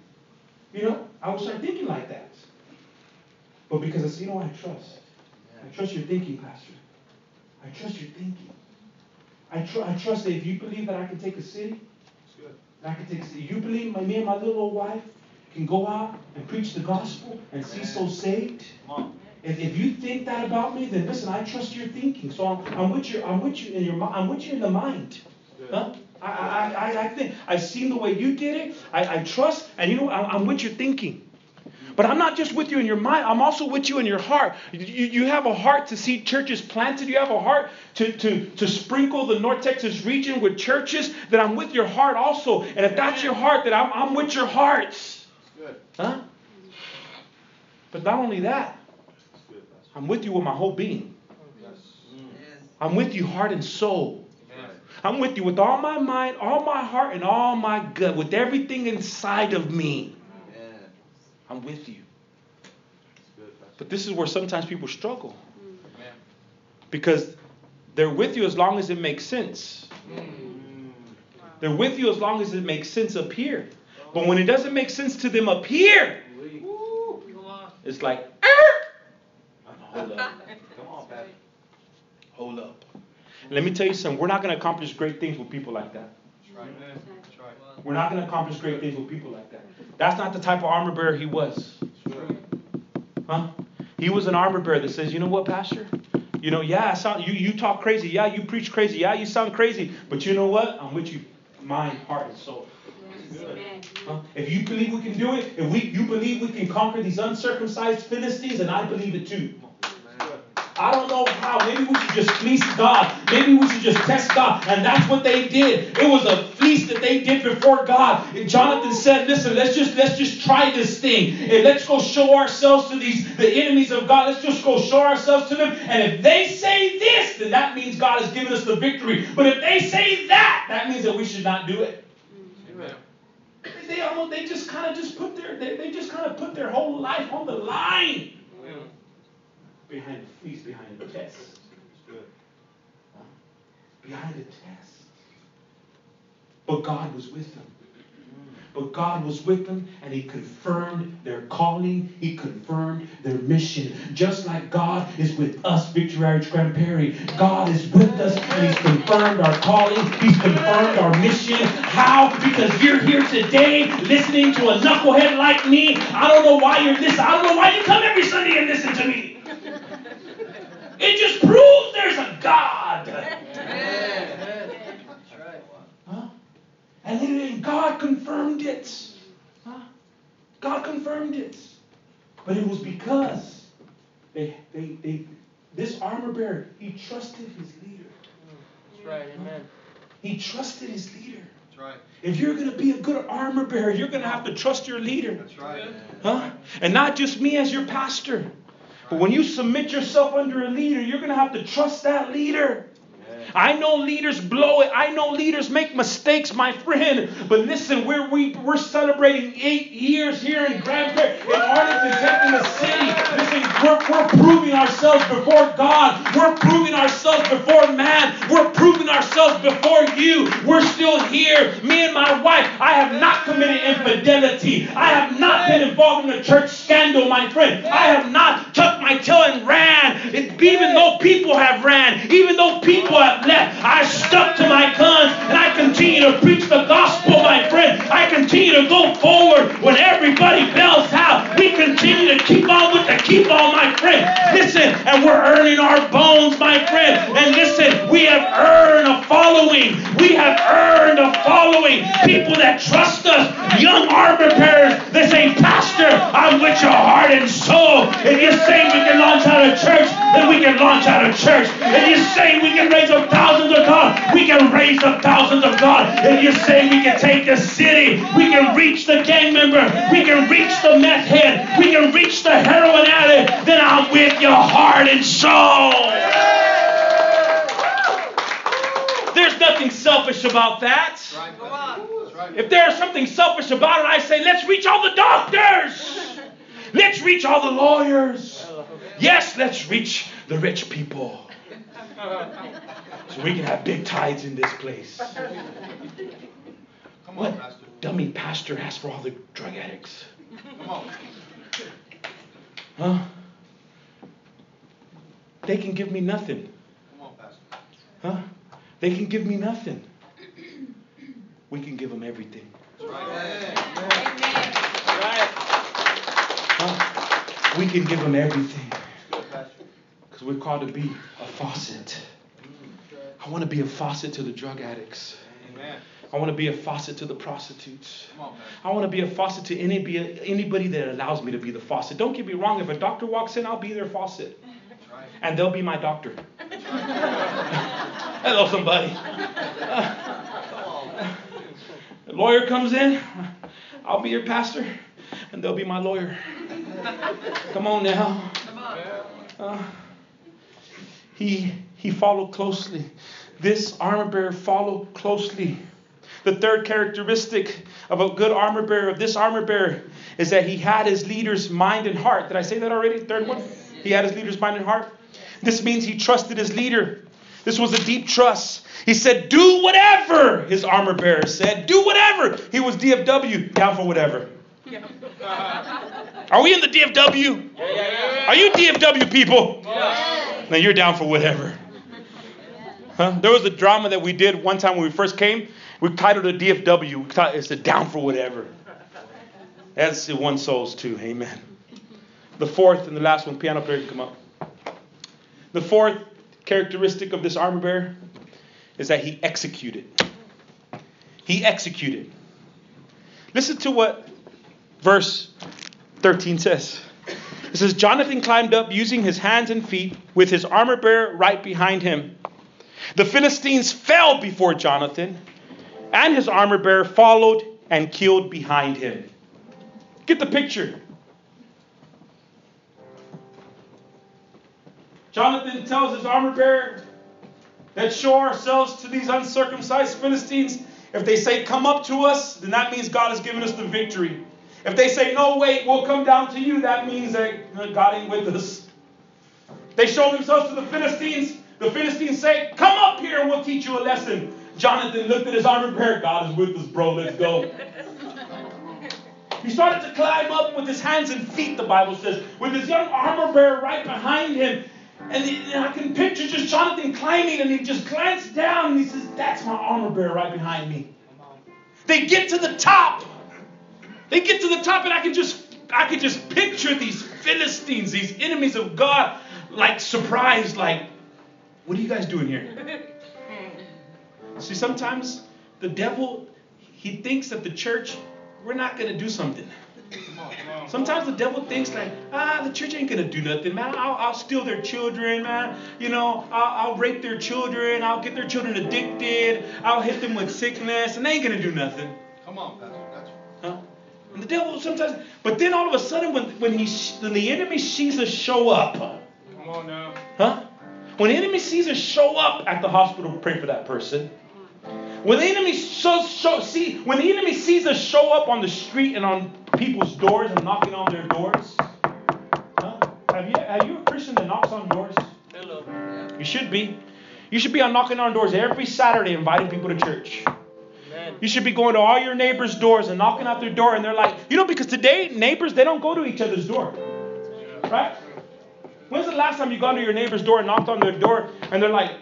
I would start thinking like that. But because I say, I trust. I trust your thinking, Pastor. I trust your thinking. I trust that if you believe that I can take a city, that I can take a city. You believe me and my little old wife can go out and preach the gospel and see souls saved? If you think that about me, then listen, I trust your thinking. So I'm with you in your mind. I'm with you in the mind. Huh? I think I've seen the way you did it. I trust, and I'm with your thinking. But I'm not just with you in your mind. I'm also with you in your heart. You have a heart to see churches planted. You have a heart to sprinkle the North Texas region with churches. That I'm with your heart also. And if that's your heart, that I'm with your hearts. Good. Huh? But not only that, I'm with you with my whole being. Yes. I'm with you heart and soul. I'm with you with all my mind, all my heart, and all my gut, with everything inside of me. Amen. I'm with you. Good. But this is where sometimes people struggle. Amen. Because they're with you as long as it makes sense. They're with you as long as it makes sense up here. But when it doesn't make sense to them up here, it's like, hold up. Come on, Pastor. Hold up. Let me tell you something. We're not going to accomplish great things with people like that. That's right. That's right. We're not going to accomplish great things with people like that. That's not the type of armor bearer he was. Huh? He was an armor bearer that says, you know what, Pastor? Yeah, you talk crazy. Yeah, you preach crazy. Yeah, you sound crazy. But you know what? I'm with you, mind, heart, and soul. Huh? If you believe we can do it, you believe we can conquer these uncircumcised Philistines, and I believe it too. I don't know how. Maybe we should just fleece God. Maybe we should just test God. And that's what they did. It was a fleece least that they did before God. And Jonathan said, listen, let's just try this thing. And let's go show ourselves to the enemies of God. Let's just go show ourselves to them. And if they say this, then that means God has given us the victory. But if they say that, that means that we should not do it. Amen. They just kind of put their whole life on the line. Behind the fleece, behind the test. Good. Behind the test. But God was with them. But God was with them, and He confirmed their calling. He confirmed their mission. Just like God is with us, Victory Outreach Grand Prairie. God is with us, and He's confirmed our calling. He's confirmed our mission. How? Because you're here today listening to a knucklehead like me. I don't know why you're listening. I don't know why you come every Sunday and listen to me. It just proves there's a God. Huh? And then God confirmed it. Huh? God confirmed it. But it was because this armor bearer, he trusted his leader. That's right, amen. He trusted his leader. That's right. If you're going to be a good armor bearer, you're going to have to trust your leader. That's right. Huh? And not just me as your pastor. But when you submit yourself under a leader, you're going to have to trust that leader. I know leaders blow it. I know leaders make mistakes, my friend. But listen, we're celebrating 8 years here in Grand Prairie, in Arlington, Texas City. Listen, we're proving ourselves before God. We're proving ourselves before man. We're proving ourselves before you. We're still here. Me and my wife, I have not committed infidelity. I have not been involved in a church scandal, my friend. I have not tucked my tail and ran. Even though people have ran, even though people have left, I stuck to my guns, and I continue to preach the gospel, my friend. I continue to go forward when everybody bails out. We continue to keep on with the keep on, my friend. Listen, and we're earning our bones, my friend. And listen, we have earned a following. We have earned a following. People that trust us, young armor bearers, they say, Pastor, I'm with your heart and soul. If you're saying we can launch out of church, then we can launch out of church. If you're saying we can raise up thousands of God, we can raise up thousands of God. If you're saying we can take the city, we can reach the gang member, we can reach the meth head, we can reach the heroin addict, then I'm with your heart and soul. There's nothing selfish about that. That's right. If there's something selfish about it, I say, let's reach all the doctors. Let's reach all the lawyers. Yes, let's reach the rich people. So we can have big tides in this place. Come What on, Pastor. dummy pastor asked for all the drug addicts? Come on. Huh? They can give me nothing. Come on, Pastor. Huh? They can give me nothing. We can give them everything. That's right. Huh? We can give them everything. Good, Pastor. Because we're called to be a faucet. I want to be a faucet to the drug addicts. Amen. I want to be a faucet to the prostitutes. Come on, Pastor. I want to be a faucet to anybody that allows me to be the faucet. Don't get me wrong. If a doctor walks in, I'll be their faucet. That's right. And they'll be my doctor. That's right. Hello, somebody. The lawyer comes in, I'll be your pastor, and they'll be my lawyer. Come on now. He followed closely. This armor bearer followed closely. The third characteristic of a good armor bearer, of this armor bearer, is that he had his leader's mind and heart. Did I say that already? Third one? He had his leader's mind and heart. This means he trusted his leader. This was a deep trust. He said, do whatever, his armor bearer said. Do whatever. He was DFW, down for whatever. Are we in the DFW? Yeah. Are you DFW people? Yeah. Now you're down for whatever. Huh? There was a drama that we did one time when we first came. We titled it DFW. It's a down for whatever. That's the one souls too. Amen. The fourth and the last one, piano player, can come up. The fourth characteristic of this armor bearer is that he executed. He executed. Listen to what verse 13 says. It says, Jonathan climbed up using his hands and feet with his armor bearer right behind him. The Philistines fell before Jonathan and his armor bearer followed and killed behind him. Get the picture. Jonathan tells his armor bearer, let's show ourselves to these uncircumcised Philistines. If they say, come up to us, then that means God has given us the victory. If they say, no, wait, we'll come down to you, that means that God ain't with us. They show themselves to the Philistines. The Philistines say, come up here and we'll teach you a lesson. Jonathan looked at his armor bearer. God is with us, bro. Let's go. He started to climb up with his hands and feet, the Bible says, with his young armor bearer right behind him. And I can picture just Jonathan climbing, and he just glanced down and he says, that's my armor bearer right behind me. They get to the top. They get to the top, and I can just picture these Philistines, these enemies of God, like surprised, like, what are you guys doing here? See, sometimes the devil, he thinks that the church, we're not going to do something. Sometimes the devil thinks like, the church ain't going to do nothing, man. I'll steal their children, man. You know, I'll rape their children. I'll get their children addicted. I'll hit them with sickness, and they ain't going to do nothing. Come on, Pastor. That's Huh? And the devil sometimes, but then all of a sudden when the enemy sees us show up. Come on now. Huh? When the enemy sees us show up at the hospital, pray for that person. When the enemy when the enemy sees us show up on the street and on people's doors and knocking on their doors, huh? Have you a Christian that knocks on doors? Hello. You should be. You should be on knocking on doors every Saturday, inviting people to church. Amen. You should be going to all your neighbors' doors and knocking at their door, and they're like, because today neighbors, they don't go to each other's door, right? When's the last time you gone to your neighbor's door and knocked on their door, and they're like,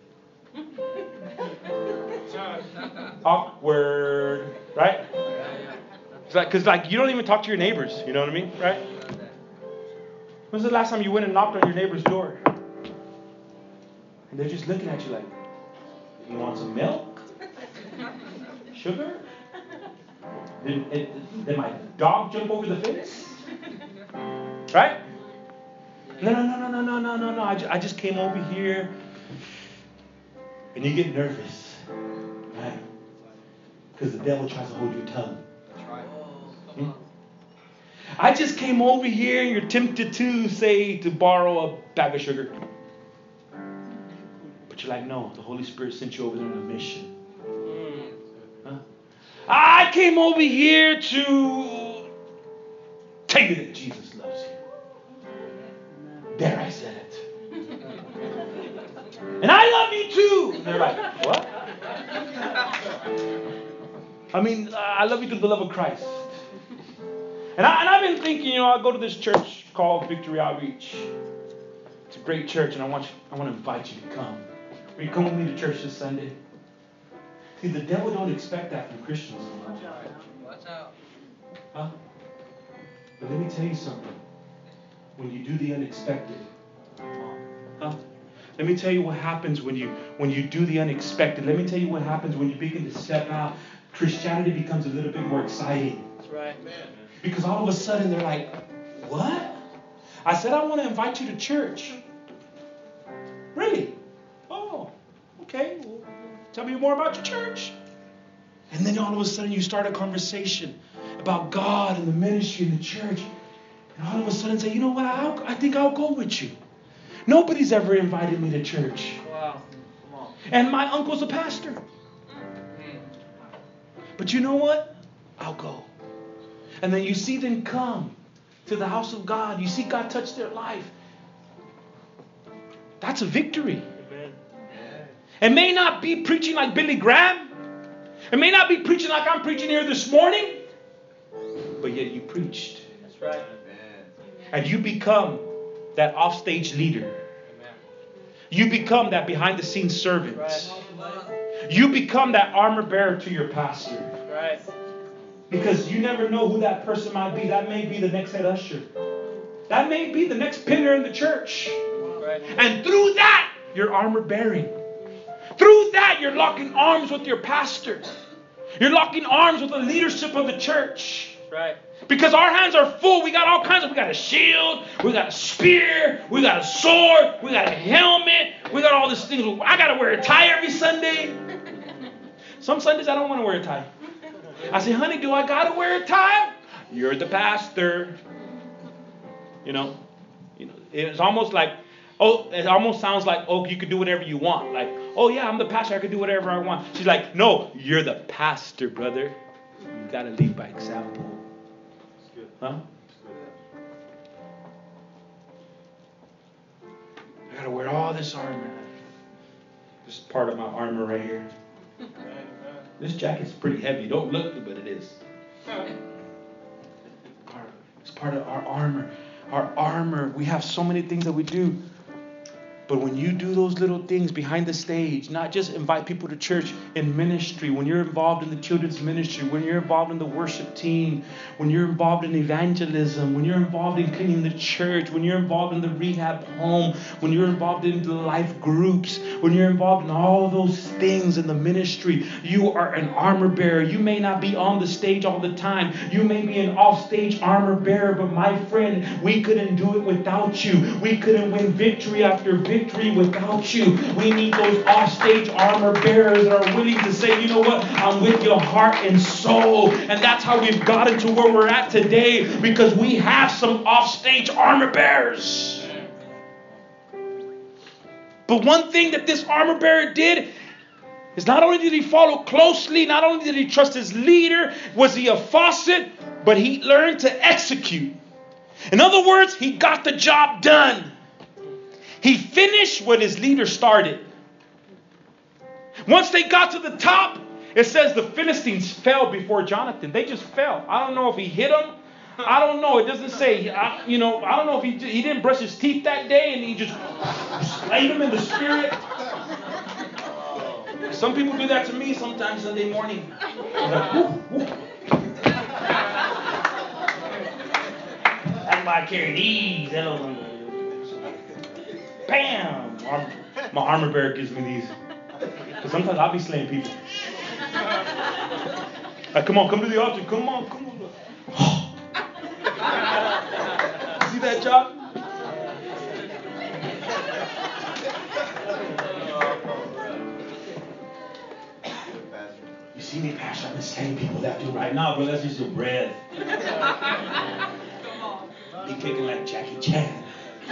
awkward, right? It's like, because you don't even talk to your neighbors, you know what I mean, right? When's the last time you went and knocked on your neighbor's door? And they're just looking at you like, you want some milk? Sugar? Did my dog jump over the fence? Right? No. I just came over here. And you get nervous, right? Because the devil tries to hold your tongue. That's right. Hmm? I just came over here and you're tempted to borrow a bag of sugar. But you're like, no, the Holy Spirit sent you over there on a mission. Huh? I came over here to tell you that Jesus loves you. There, I said it. And I love you too. And they're like, what? I love you through the love of Christ. And I've been thinking, I'll go to this church called Victory Outreach. It's a great church, and I want to invite you to come. Will you come with me to church this Sunday? See, the devil don't expect that from Christians. Watch out. Huh? But let me tell you something. When you do the unexpected, huh? Let me tell you what happens when you do the unexpected. Let me tell you what happens when you begin to step out. Christianity becomes a little bit more exciting. That's right, man. Because all of a sudden they're like, what? I said, I want to invite you to church. Really? Oh, okay. Well, tell me more about your church. And then all of a sudden you start a conversation about God and the ministry and the church. And all of a sudden say, you know what? I think I'll go with you. Nobody's ever invited me to church. Wow. Come on. And my uncle's a pastor. But you know what? I'll go. And then you see them come to the house of God. You see God touch their life. That's a victory. Amen. It may not be preaching like Billy Graham. It may not be preaching like I'm preaching here this morning. But yet you preached. That's right. And you become that offstage leader. Amen. You become that behind the scenes servant. Right. You become that armor bearer to your pastor. Right. Because you never know who that person might be. That may be the next head usher. That may be the next pillar in the church. Right. And through that, you're armor bearing. Through that, you're locking arms with your pastor. You're locking arms with the leadership of the church. Right. Because our hands are full. We got all kinds of, we got a shield, we got a spear, we got a sword, we got a helmet, we got all these things. I got to wear a tie every Sunday. Some Sundays I don't want to wear a tie. I say, honey, do I got to wear a tie? You're the pastor. You know, it's almost like, it almost sounds like, you could do whatever you want. Like, yeah, I'm the pastor. I could do whatever I want. She's like, no, you're the pastor, brother. You got to lead by example. Huh? I got to wear all this armor. This is part of my armor right here. This jacket's pretty heavy. Don't look, but it is. It's part of our armor. Our armor. We have so many things that we do. But when you do those little things behind the stage, not just invite people to church, in ministry, when you're involved in the children's ministry, when you're involved in the worship team, when you're involved in evangelism, when you're involved in cleaning the church, when you're involved in the rehab home, when you're involved in the life groups, when you're involved in all those things in the ministry, you are an armor bearer. You may not be on the stage all the time. You may be an off-stage armor bearer, but my friend, we couldn't do it without you. We couldn't win victory after victory without you. We need those offstage armor bearers that are willing to say, you know what, I'm with your heart and soul. And that's how we've gotten to where we're at today, because we have some offstage armor bearers. But one thing that this armor bearer did is not only did he follow closely, not only did he trust his leader, was he a faucet, but he learned to execute. In other words, he got the job done. He finished what his leader started. Once they got to the top, it says the Philistines fell before Jonathan. They just fell. I don't know if he hit them. I don't know. It doesn't say. I don't know if he didn't brush his teeth that day and he just slayed them in the spirit. Some people do that to me sometimes Sunday morning. I'm like, woo, woo. That's why I carry these. Bam! My armor bearer gives me these. Because sometimes I'll be slaying people. Like, come to the altar. Come on. See that, job? You see me, Pastor? I've been slaying people that do right now, bro. That's just your breath. Be kicking like Jackie Chan.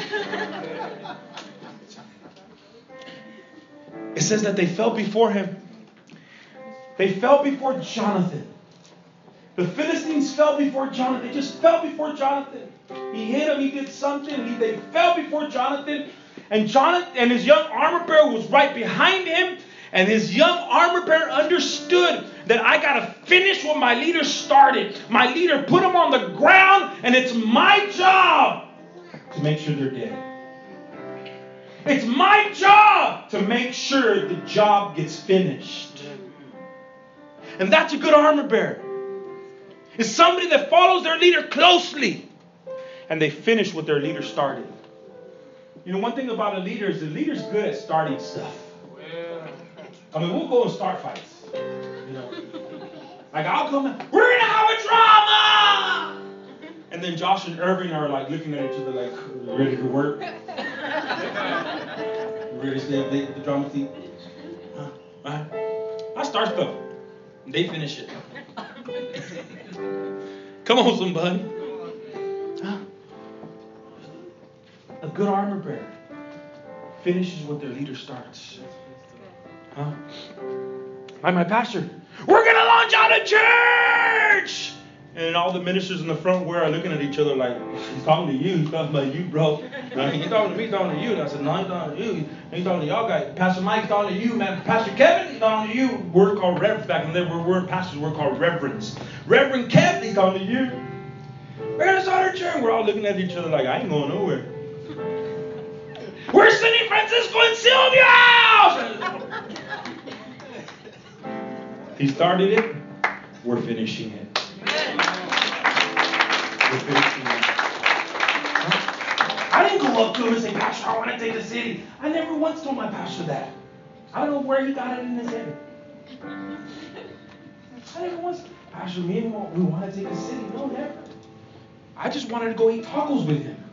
It says that they fell before him. They fell before Jonathan. The Philistines fell before Jonathan. They just fell before Jonathan. He hit him. He did something. They fell before Jonathan. And Jonathan and his young armor bearer was right behind him. And his young armor bearer understood that I got to finish what my leader started. My leader put him on the ground, and it's my job to make sure they're dead. It's my job to make sure the job gets finished. And that's a good armor bearer. It's somebody that follows their leader closely. And they finish what their leader started. You know, one thing about a leader is the leader's good at starting stuff. I mean, we'll go and start fights. You know, like I'll come in, we're going to have a drama! And then Josh and Irving are like looking at each other like, ready to work? Ready to stay up late with the drama team? Right? I start stuff. And they finish it. Come on, somebody. Huh? A good armor bearer finishes what their leader starts. Huh? Like my pastor, we're going to launch out a church! And all the ministers in the front row are looking at each other like, he's talking to you. He's talking about you, bro. Right? He's talking to me, he's talking to you. And I said, no, he's talking to you. He's talking to y'all guys. Pastor Mike's talking to you, man. Pastor Kevin, he's talking to you. We're called reverends back in there. We weren't pastors. We're called reverends. Reverend Kevin, he's talking to you. We're going to start our church. We're all looking at each other like, I ain't going nowhere. We're sending Francisco and Sylvia out! He started it. We're finishing it. I didn't go up to him and say, Pastor, I want to take the city. I never once told my pastor that. I don't know where he got it in his head. I never once, Pastor, me and we want to take the city. No, never. I just wanted to go eat tacos with him.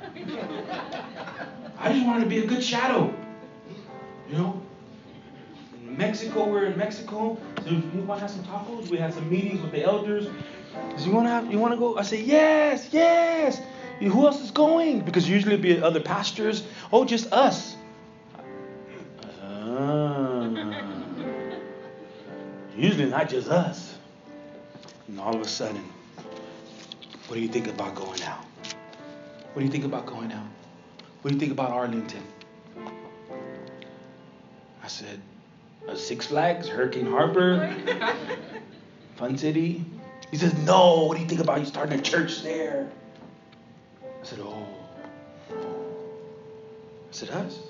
I just wanted to be a good shadow. You know? In Mexico, we're in Mexico. So want to have some tacos? We had some meetings with the elders. Does you want to go? I say, yes, yes. Who else is going? Because usually it'd be other pastors. Oh, just us. Usually not just us. And all of a sudden, what do you think about going out? What do you think about going out? What do you think about Arlington? I said, Six Flags, Hurricane Harbor, Fun City. He says, no, what do you think about you starting a church there? I said, oh. I said, us?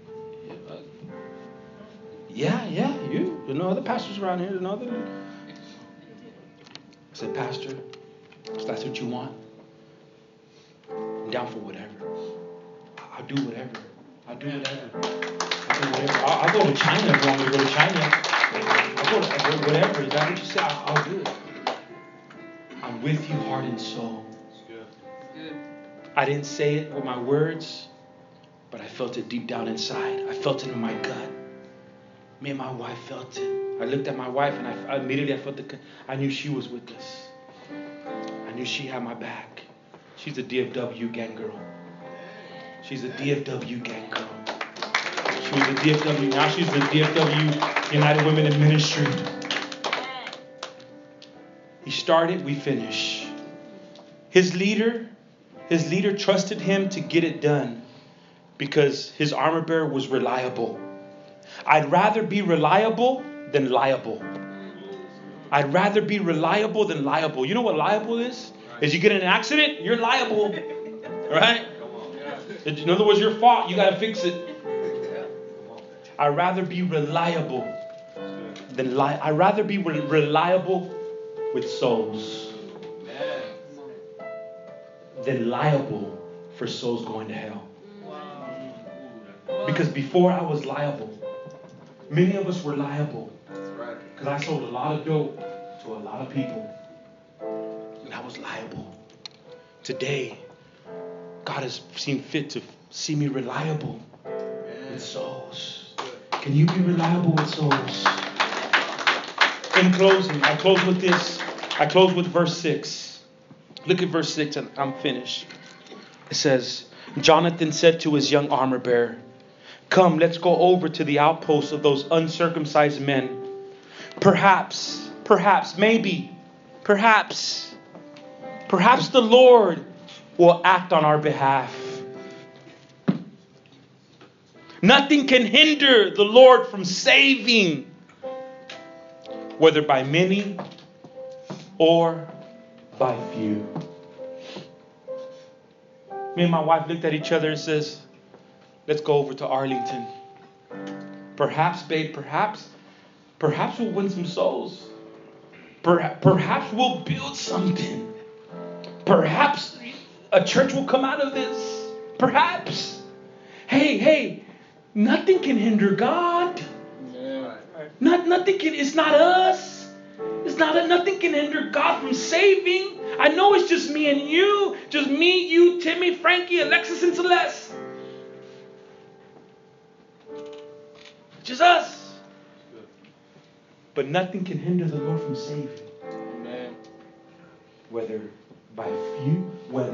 Yeah, you. There's no other pastors around here. There's no other. I said, Pastor, if that's what you want, I'm down for whatever. I'll do whatever. I'll go to China if you want me to go to China. I'll go whatever. Is that what you say? I'll do it. I'm with you heart and soul. Good. I didn't say it with my words, but I felt it deep down inside. I felt it in my gut. Me and my wife felt it. I looked at my wife and I immediately felt I knew she was with us. I knew she had my back. She's a DFW gang girl. She's a DFW gang girl. She was a DFW. Now she's the DFW United Women in Ministry. He started, we finish. His leader trusted him to get it done because his armor bearer was reliable. I'd rather be reliable than liable. I'd rather be reliable than liable. You know what liable is? Is you get in an accident, you're liable. Right? In other words, your fault. You got to fix it. I'd rather be reliable than I'd rather be reliable with souls than liable for souls going to hell. Because before I was liable, many of us were liable. Because I sold a lot of dope to a lot of people. And I was liable. Today, God has seen fit to see me reliable with souls. Can you be reliable with souls? In closing, I close with this. I close with verse 6. Look at verse 6 and I'm finished. It says, Jonathan said to his young armor bearer, come, let's go over to the outposts of those uncircumcised men. Perhaps the Lord will act on our behalf. Nothing can hinder the Lord from saving, whether by many or by few. Me and my wife looked at each other and says, let's go over to Arlington. Perhaps, babe, perhaps we'll win some souls. Perhaps we'll build something. Perhaps a church will come out of this. Perhaps. Hey, nothing can hinder God. Nothing can, it's not us. Nothing can hinder God from saving. I know it's just me and you. Just me, you, Timmy, Frankie, Alexis, and Celeste. Just us. But nothing can hinder the Lord from saving. Amen. Whether by few, or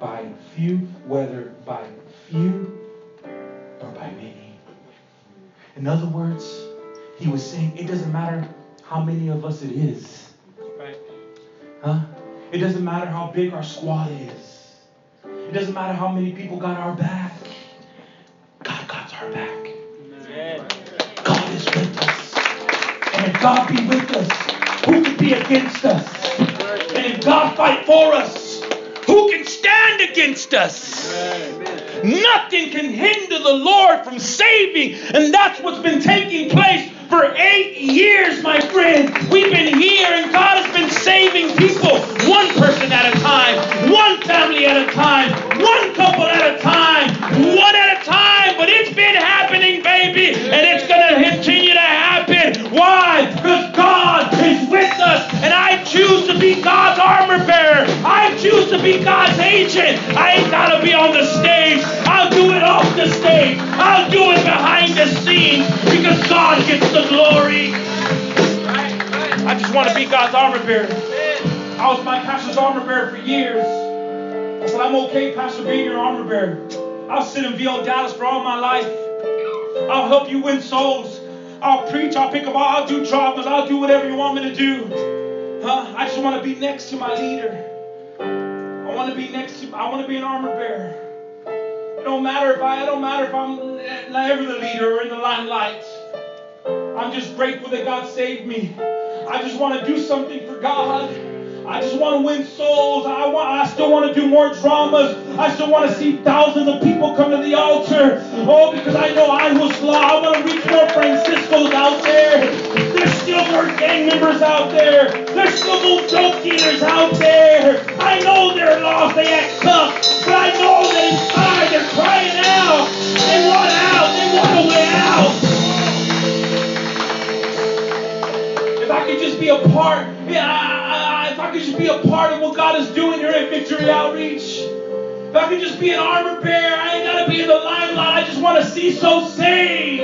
by many. In other words, he was saying it doesn't matter how many of us it is. Right. It doesn't matter how big our squad is. It doesn't matter how many people got our back. God got our back. Amen. God is with us. And if God be with us, who can be against us? And if God fight for us, who can stand against us? Nothing can hinder the Lord from saving. And that's what's been taking place for 8 years, my friend. We've been here and God has been saving people one person at a time, one family at a time, one couple at a time, one at a time. But it's been happening, baby, and it's going to continue to happen. Why? Because God is with us, and I choose to be God's armor bearer. I choose to be God's agent. I ain't got to be on the stage. I'll do it off the stage. I'll do it behind the scenes because God gets the glory. just want to be God's armor bearer. I was my pastor's armor bearer for years. I said, I'm okay, Pastor, being your armor bearer. I'll sit in VO Dallas for all my life. I'll help you win souls. I'll preach, I'll pick up, I'll do dramas, I'll do whatever you want me to do. I just want to be next to my leader. I want to be an armor bearer. It don't matter if I'm never the leader or in the limelight. I'm just grateful that God saved me. I just want to do something for God. I just want to win souls. I still want to do more dramas. I still want to see thousands of people come to the altar. Oh, because I know I was lost. I want to reach more Franciscos out there. There's still more gang members out there. There's still more dope dealers out there. I know they're lost. They act tough. But I know that inside they're crying out. They want out. They want a way out. If I could just be a part, if I could just be a part of what God is doing here at Victory Outreach, if I could just be an armor bearer, I ain't got to be in the limelight. I just want to see souls saved.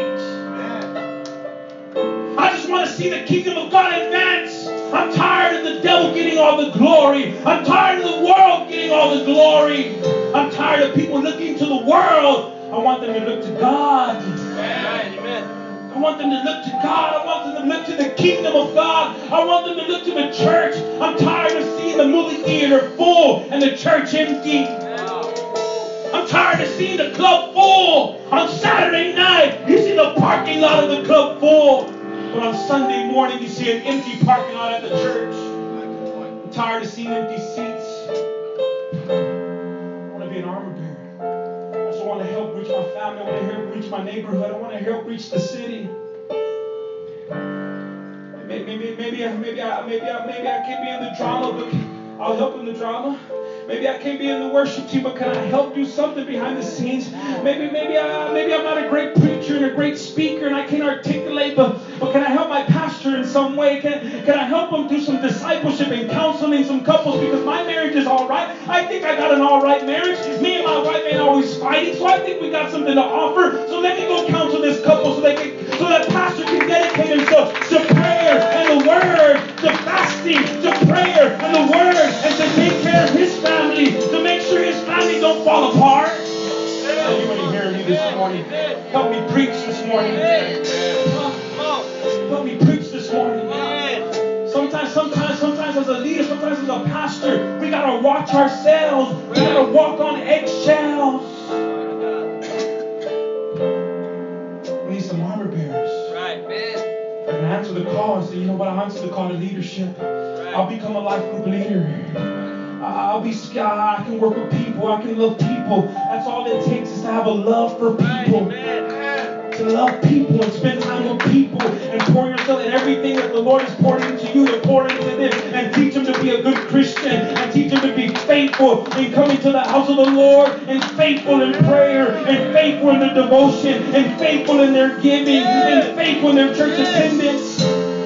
I just want to see the kingdom of God advance. I'm tired of the devil getting all the glory. I'm tired of the world getting all the glory. I'm tired of people looking to the world. I want them to look to God. Amen. I want them to look to God. I want them to look to the kingdom of God. I want them to look to the church. I'm tired of seeing the movie theater full and the church empty. I'm tired of seeing the club full. On Saturday night, you see the parking lot of the club full. But on Sunday morning, you see an empty parking lot at the church. I'm tired of seeing empty seats. I want to be an armor bearer. I just want to help reach my family. I want to help reach my neighborhood. I want to help reach the city. Maybe I can't be in the drama, but I'll help in the drama. Maybe I can't be in the worship team, but can I help do something behind the scenes? Maybe I'm not a great preacher and a great speaker and I can't articulate, but can I help my pastor in some way? Can I help him do some discipleship and counseling some couples? Because my marriage is all right. I think I got an all right marriage. Me and my wife ain't always fighting, so I think we got something to offer. So let me go counsel this couple so that pastor can dedicate himself to prayer and the word, to fasting, to prayer and the word, and to take care of his family, to make sure his family don't fall apart. Anybody hearing me this morning? Help me preach this morning. Help me preach this morning. Sometimes as a leader, sometimes as a pastor, we gotta watch ourselves. We gotta walk on eggshells. We need some armor bearers. Right, man. I can answer the call and say, you know what? I'll answer the call to leadership. Right. I'll become a life group leader. I can work with people. I can love people. That's all it takes is to have a love for people. Right, to love people and spend time with people and pour yourself in everything that the Lord is pouring into you, to pour into them and teach them to be a good Christian and teach them to be faithful in coming to the house of the Lord and faithful in prayer and faithful in their devotion and faithful in their giving and faithful in their church attendance.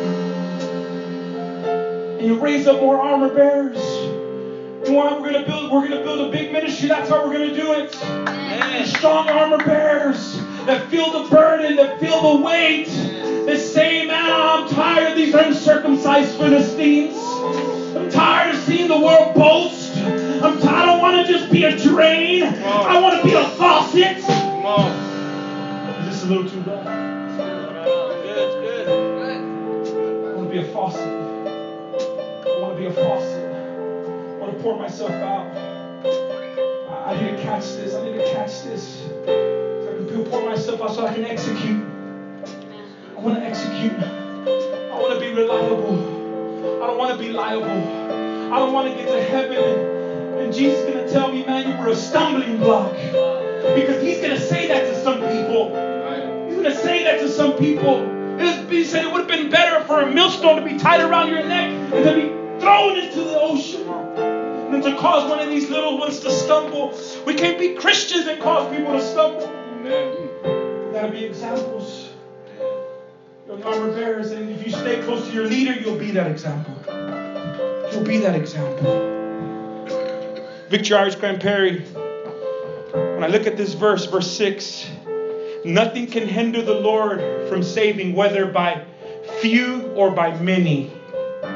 And you raise up more armor bearers. You want we're gonna build a big ministry. That's how we're gonna do it. And strong armor bearers that feel the burden, that feel the weight, that say, man, I'm tired of these uncircumcised Philistines. I'm tired of seeing the world boast. I don't want to just be a drain. I want to be a faucet. Is this a little too bad? Good. I want to be a faucet. I want to be a faucet. I want to pour myself out. I need to catch this. So I can pour myself out so I can execute. I want to execute. I want to be reliable. I don't want to be liable. I don't want to get to heaven and Jesus is going to tell me, man, you were a stumbling block. Because he's going to say that to some people. He's going to say that to some people. He said it would have been better for a millstone to be tied around your neck and to be thrown into the ocean than to cause one of these little ones to stumble. We can't be Christians and cause people to stumble. Amen. We got to be examples. You're armor bearers, and if you stay close to your leader, you'll be that example. You'll be that example. Victory Outreach Grand Prairie. When I look at this verse 6, nothing can hinder the Lord from saving, whether by few or by many.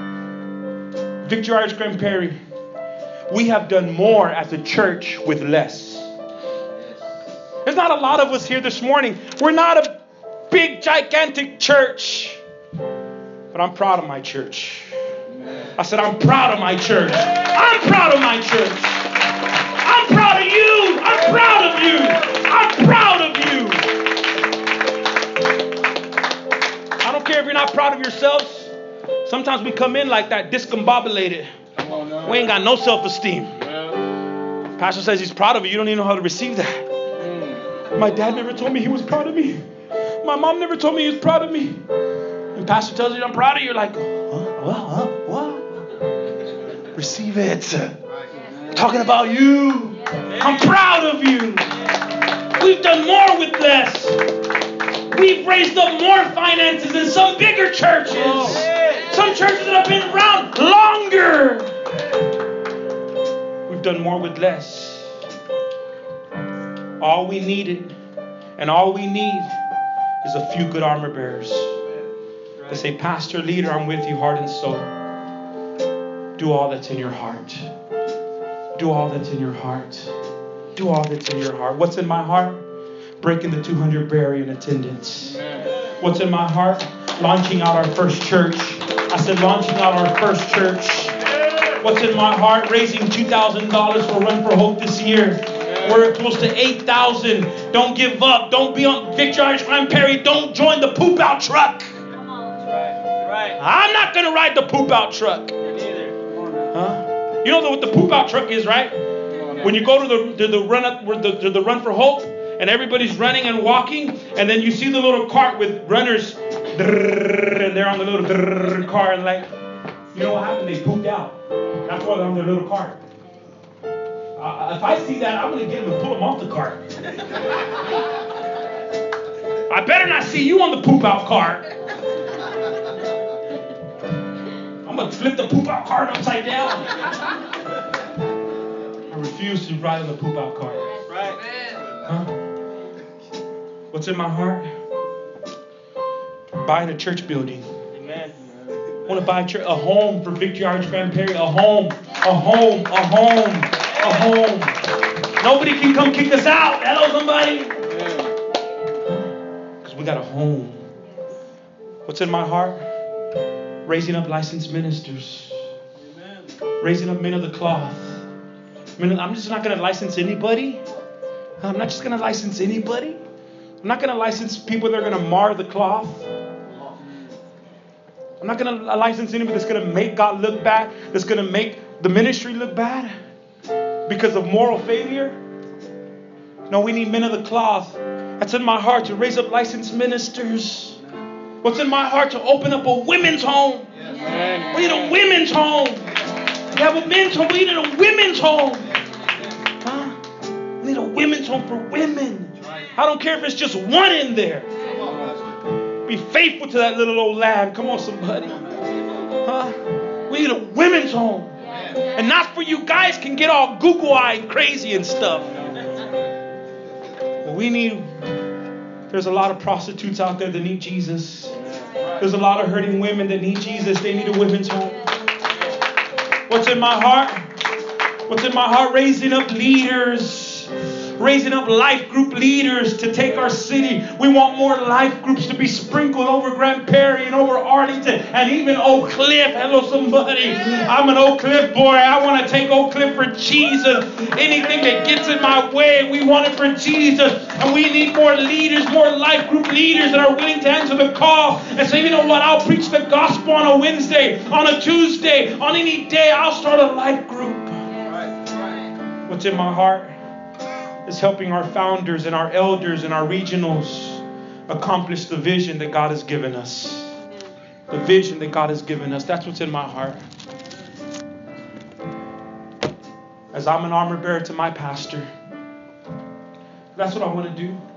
Victory Irish Grand Prairie, we have done more as a church with less. There's not a lot of us here this morning. We're not a big, gigantic church. But I'm proud of my church. I said, I'm proud of my church. I'm proud of my church. I'm proud of you. I'm proud of you. I'm proud of you. I don't care if you're not proud of yourselves. Sometimes we come in like that, discombobulated. We ain't got no self-esteem. Pastor says he's proud of you. You don't even know how to receive that. My dad never told me he was proud of me. My mom never told me he was proud of me. And Pastor tells you I'm proud of you. You're like, what? Receive it. Talking about you. I'm proud of you. We've done more with less. We've raised up more finances than some bigger churches. Some churches that have been around longer. We've done more with less. All we needed and all we need is a few good armor bearers. To say, Pastor, leader, I'm with you heart and soul. Do all that's in your heart. Do all that's in your heart. Do all that's in your heart. What's in my heart? Breaking the 200 barrier in attendance. What's in my heart? Launching out our first church. I said launching out our first church. What's in my heart? Raising $2,000 for Run for Hope this year. We're close to 8,000. Don't give up. Don't be on Victory Irish Grand Prairie. Don't join the poop out truck. Right. I'm not going to ride the poop out truck. Huh? You know what the poop out truck is, right? When you go to the Run for Hope and everybody's running and walking, and then you see the little cart with runners, and they're on the little car, and like, you know what happened? They pooped out. That's why they're on their little cart. If I see that, I'm going to get them and pull them off the cart. I better not see you on the poop out cart. I'm going to flip the poop out cart upside down. I refuse to ride on the poop out cart. Right. Huh? What's in my heart? Buying a church building. Amen. I want to buy a home for Victory Irish Grand Prairie. A home. Nobody can come kick us out. Hello, somebody. Because we got a home. What's in my heart? Raising up licensed ministers. Raising up men of the cloth. I'm just not going to license anybody. I'm not just going to license anybody. I'm not going to license people that are going to mar the cloth. I'm not going to license anybody that's going to make God look bad, that's going to make the ministry look bad because of moral failure. No, we need men of the cloth. That's in my heart, to raise up licensed ministers. What's in my heart? To open up a women's home. We need a women's home. We have a men's home. We need a women's home. Huh? We need a women's home for women. I don't care if it's just one in there. Be faithful to that little old lamb. Come on, somebody. Huh? We need a women's home. And not for you guys can get all Google-eyed crazy and stuff. But there's a lot of prostitutes out there that need Jesus. There's a lot of hurting women that need Jesus. They need a women's home. What's in my heart? What's in my heart? Raising up leaders. Raising up life group leaders to take our city. We want more life groups to be sprinkled over Grand Prairie and over Arlington and even Oak Cliff. Hello, somebody. I'm an Oak Cliff boy. I want to take Oak Cliff for Jesus. Anything that gets in my way, we want it for Jesus. And we need more leaders, more life group leaders that are willing to answer the call and say, you know what, I'll preach the gospel on a Wednesday, on a Tuesday, on any day. I'll start a life group. What's in my heart is helping our founders and our elders and our regionals accomplish the vision that God has given us. The vision that God has given us. That's what's in my heart. As I'm an armor bearer to my pastor, that's what I want to do.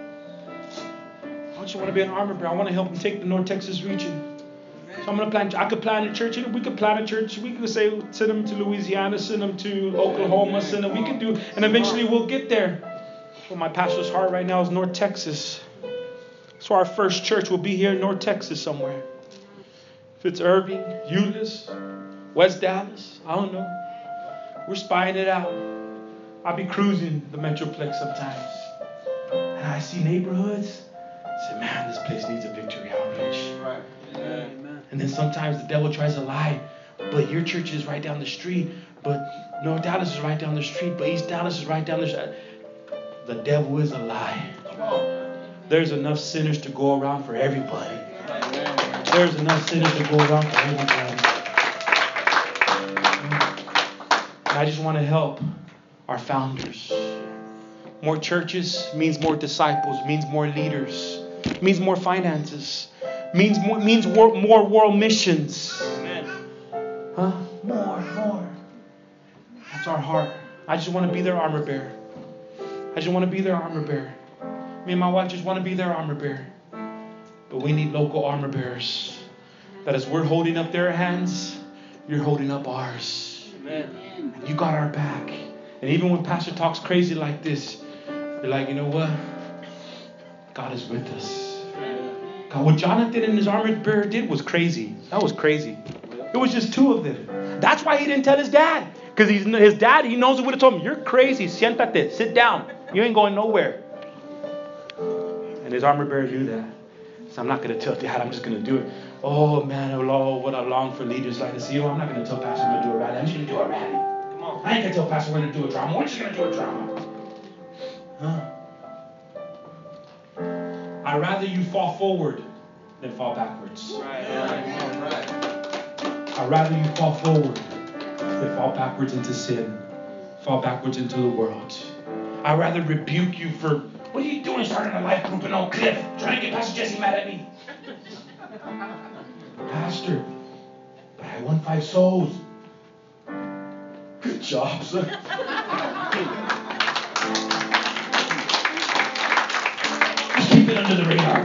I just want to be an armor bearer. I want to help him take the North Texas region. So I'm going to plan. I could plan a church. We could plan a church. We could say send them to Louisiana, send them to Oklahoma, send them. We could do, and eventually we'll get there. Well, my pastor's heart right now is North Texas. So our first church will be here in North Texas somewhere. If it's Irving, Euless, West Dallas? I don't know. We're spying it out. I'll be cruising the Metroplex sometimes. And I see neighborhoods. I say, man, this place needs a Victory Outreach. Right. Amen. And then sometimes the devil tries to lie. But your church is right down the street. But North Dallas is right down the street. But East Dallas is right down the street. The devil is a lie. Come on. There's enough sinners to go around for everybody. Amen. There's enough sinners to go around for everybody. And I just want to help our founders. More churches means more disciples, means more leaders, means more finances, means more world missions. Amen. Huh? More. That's our heart. I just want to be their armor bearer. I just want to be their armor bearer. Me and my wife just want to be their armor bearer. But we need local armor bearers. That as we're holding up their hands, you're holding up ours. Amen. And you got our back. And even when Pastor talks crazy like this, you're like, you know what? God is with us. God, what Jonathan and his armor bearer did was crazy. That was crazy. It was just two of them. That's why he didn't tell his dad. Because his dad, he knows he would have told him, you're crazy. Siéntate. Sit down. You ain't going nowhere. And his armor bearer knew that. So I'm not going to tell Dad. I'm just going to do it. Oh, man. Oh, what I long for leaders like this. You know, I'm not going to tell Pastor I'm going to do a rally. I'm just going to do a rally. Come on. I ain't going to tell Pastor we're going to do a drama. We're just going to do a drama. Huh? I'd rather you fall forward than fall backwards. Right. I'd rather you fall forward than fall backwards into sin. Fall backwards into the world. I'd rather rebuke you for, what are you doing starting a life group in Oak Cliff? Trying to get Pastor Jesse mad at me. Pastor, but I won 5 souls. Good job, sir. Just keep it under the radar.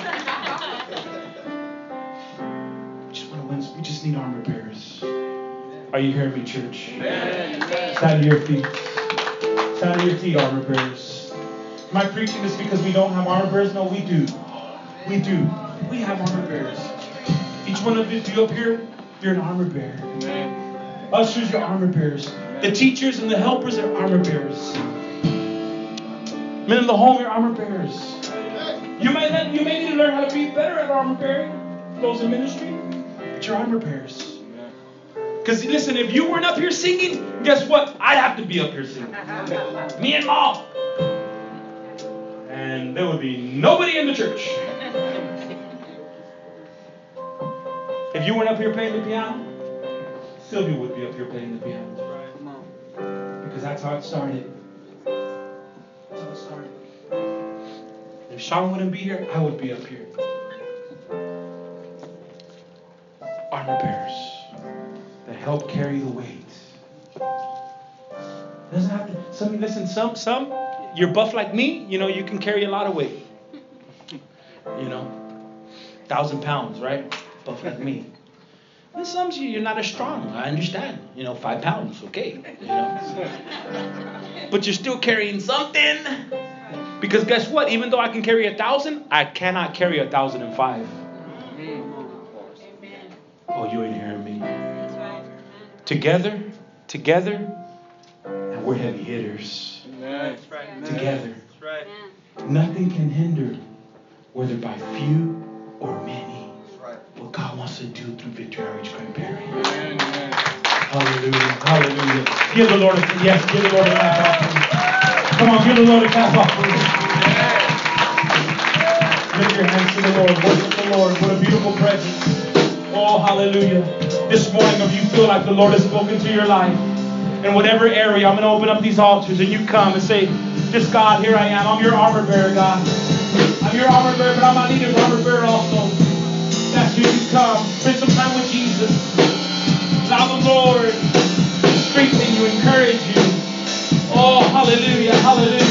We just need armor bearers. Are you hearing me, church? Stand to your feet. Stand to your feet, armor bearers. Am I preaching this because we don't have armor bearers? No, we do. We do. We have armor bearers. Each one of you up here, you're an armor bearer. Amen. Ushers, you're armor bearers. The teachers and the helpers are armor bearers. Men in the home, you're armor bearers. You may need to learn how to be better at armor bearing. Those in ministry, but you're armor bearers. Because listen, if you weren't up here singing, guess what? I'd have to be up here singing. Me and Mom. And there would be nobody in the church. If you weren't up here playing the piano, Sylvia would be up here playing the piano. Come on. Because that's how it started. That's how it started. If Sean wouldn't be here, I would be up here. Armor bearers that help carry the weight. It doesn't have to. Some, you're buff like me, you can carry a lot of weight. 1,000 pounds, right? Buff like me. And some of you're not as strong. I understand. 5 pounds, okay. But you're still carrying something. Because guess what? Even though I can carry 1,000, I cannot carry 1,005. Oh, you ain't hearing me. Together, and we're heavy hitters. That's right. Together. That's right. Nothing can hinder, whether by few or many, Right. what God wants to do through Victory Outreach Grand Prairie. Amen. Hallelujah. Hallelujah. Give the Lord a clap offering. Come on, give the Lord a clap offering. Lift your hands to the Lord. Worship the Lord. What a beautiful presence. Oh, hallelujah. This morning, if you feel like the Lord has spoken to your life, in whatever area, I'm going to open up these altars and you come and say, just God, here I am. I'm your armor bearer, God. I'm your armor bearer, but I'm my leader's armor bearer also. That's you. You come. Spend some time with Jesus. Allow the Lord strengthen you, encourage you. Oh, hallelujah, hallelujah.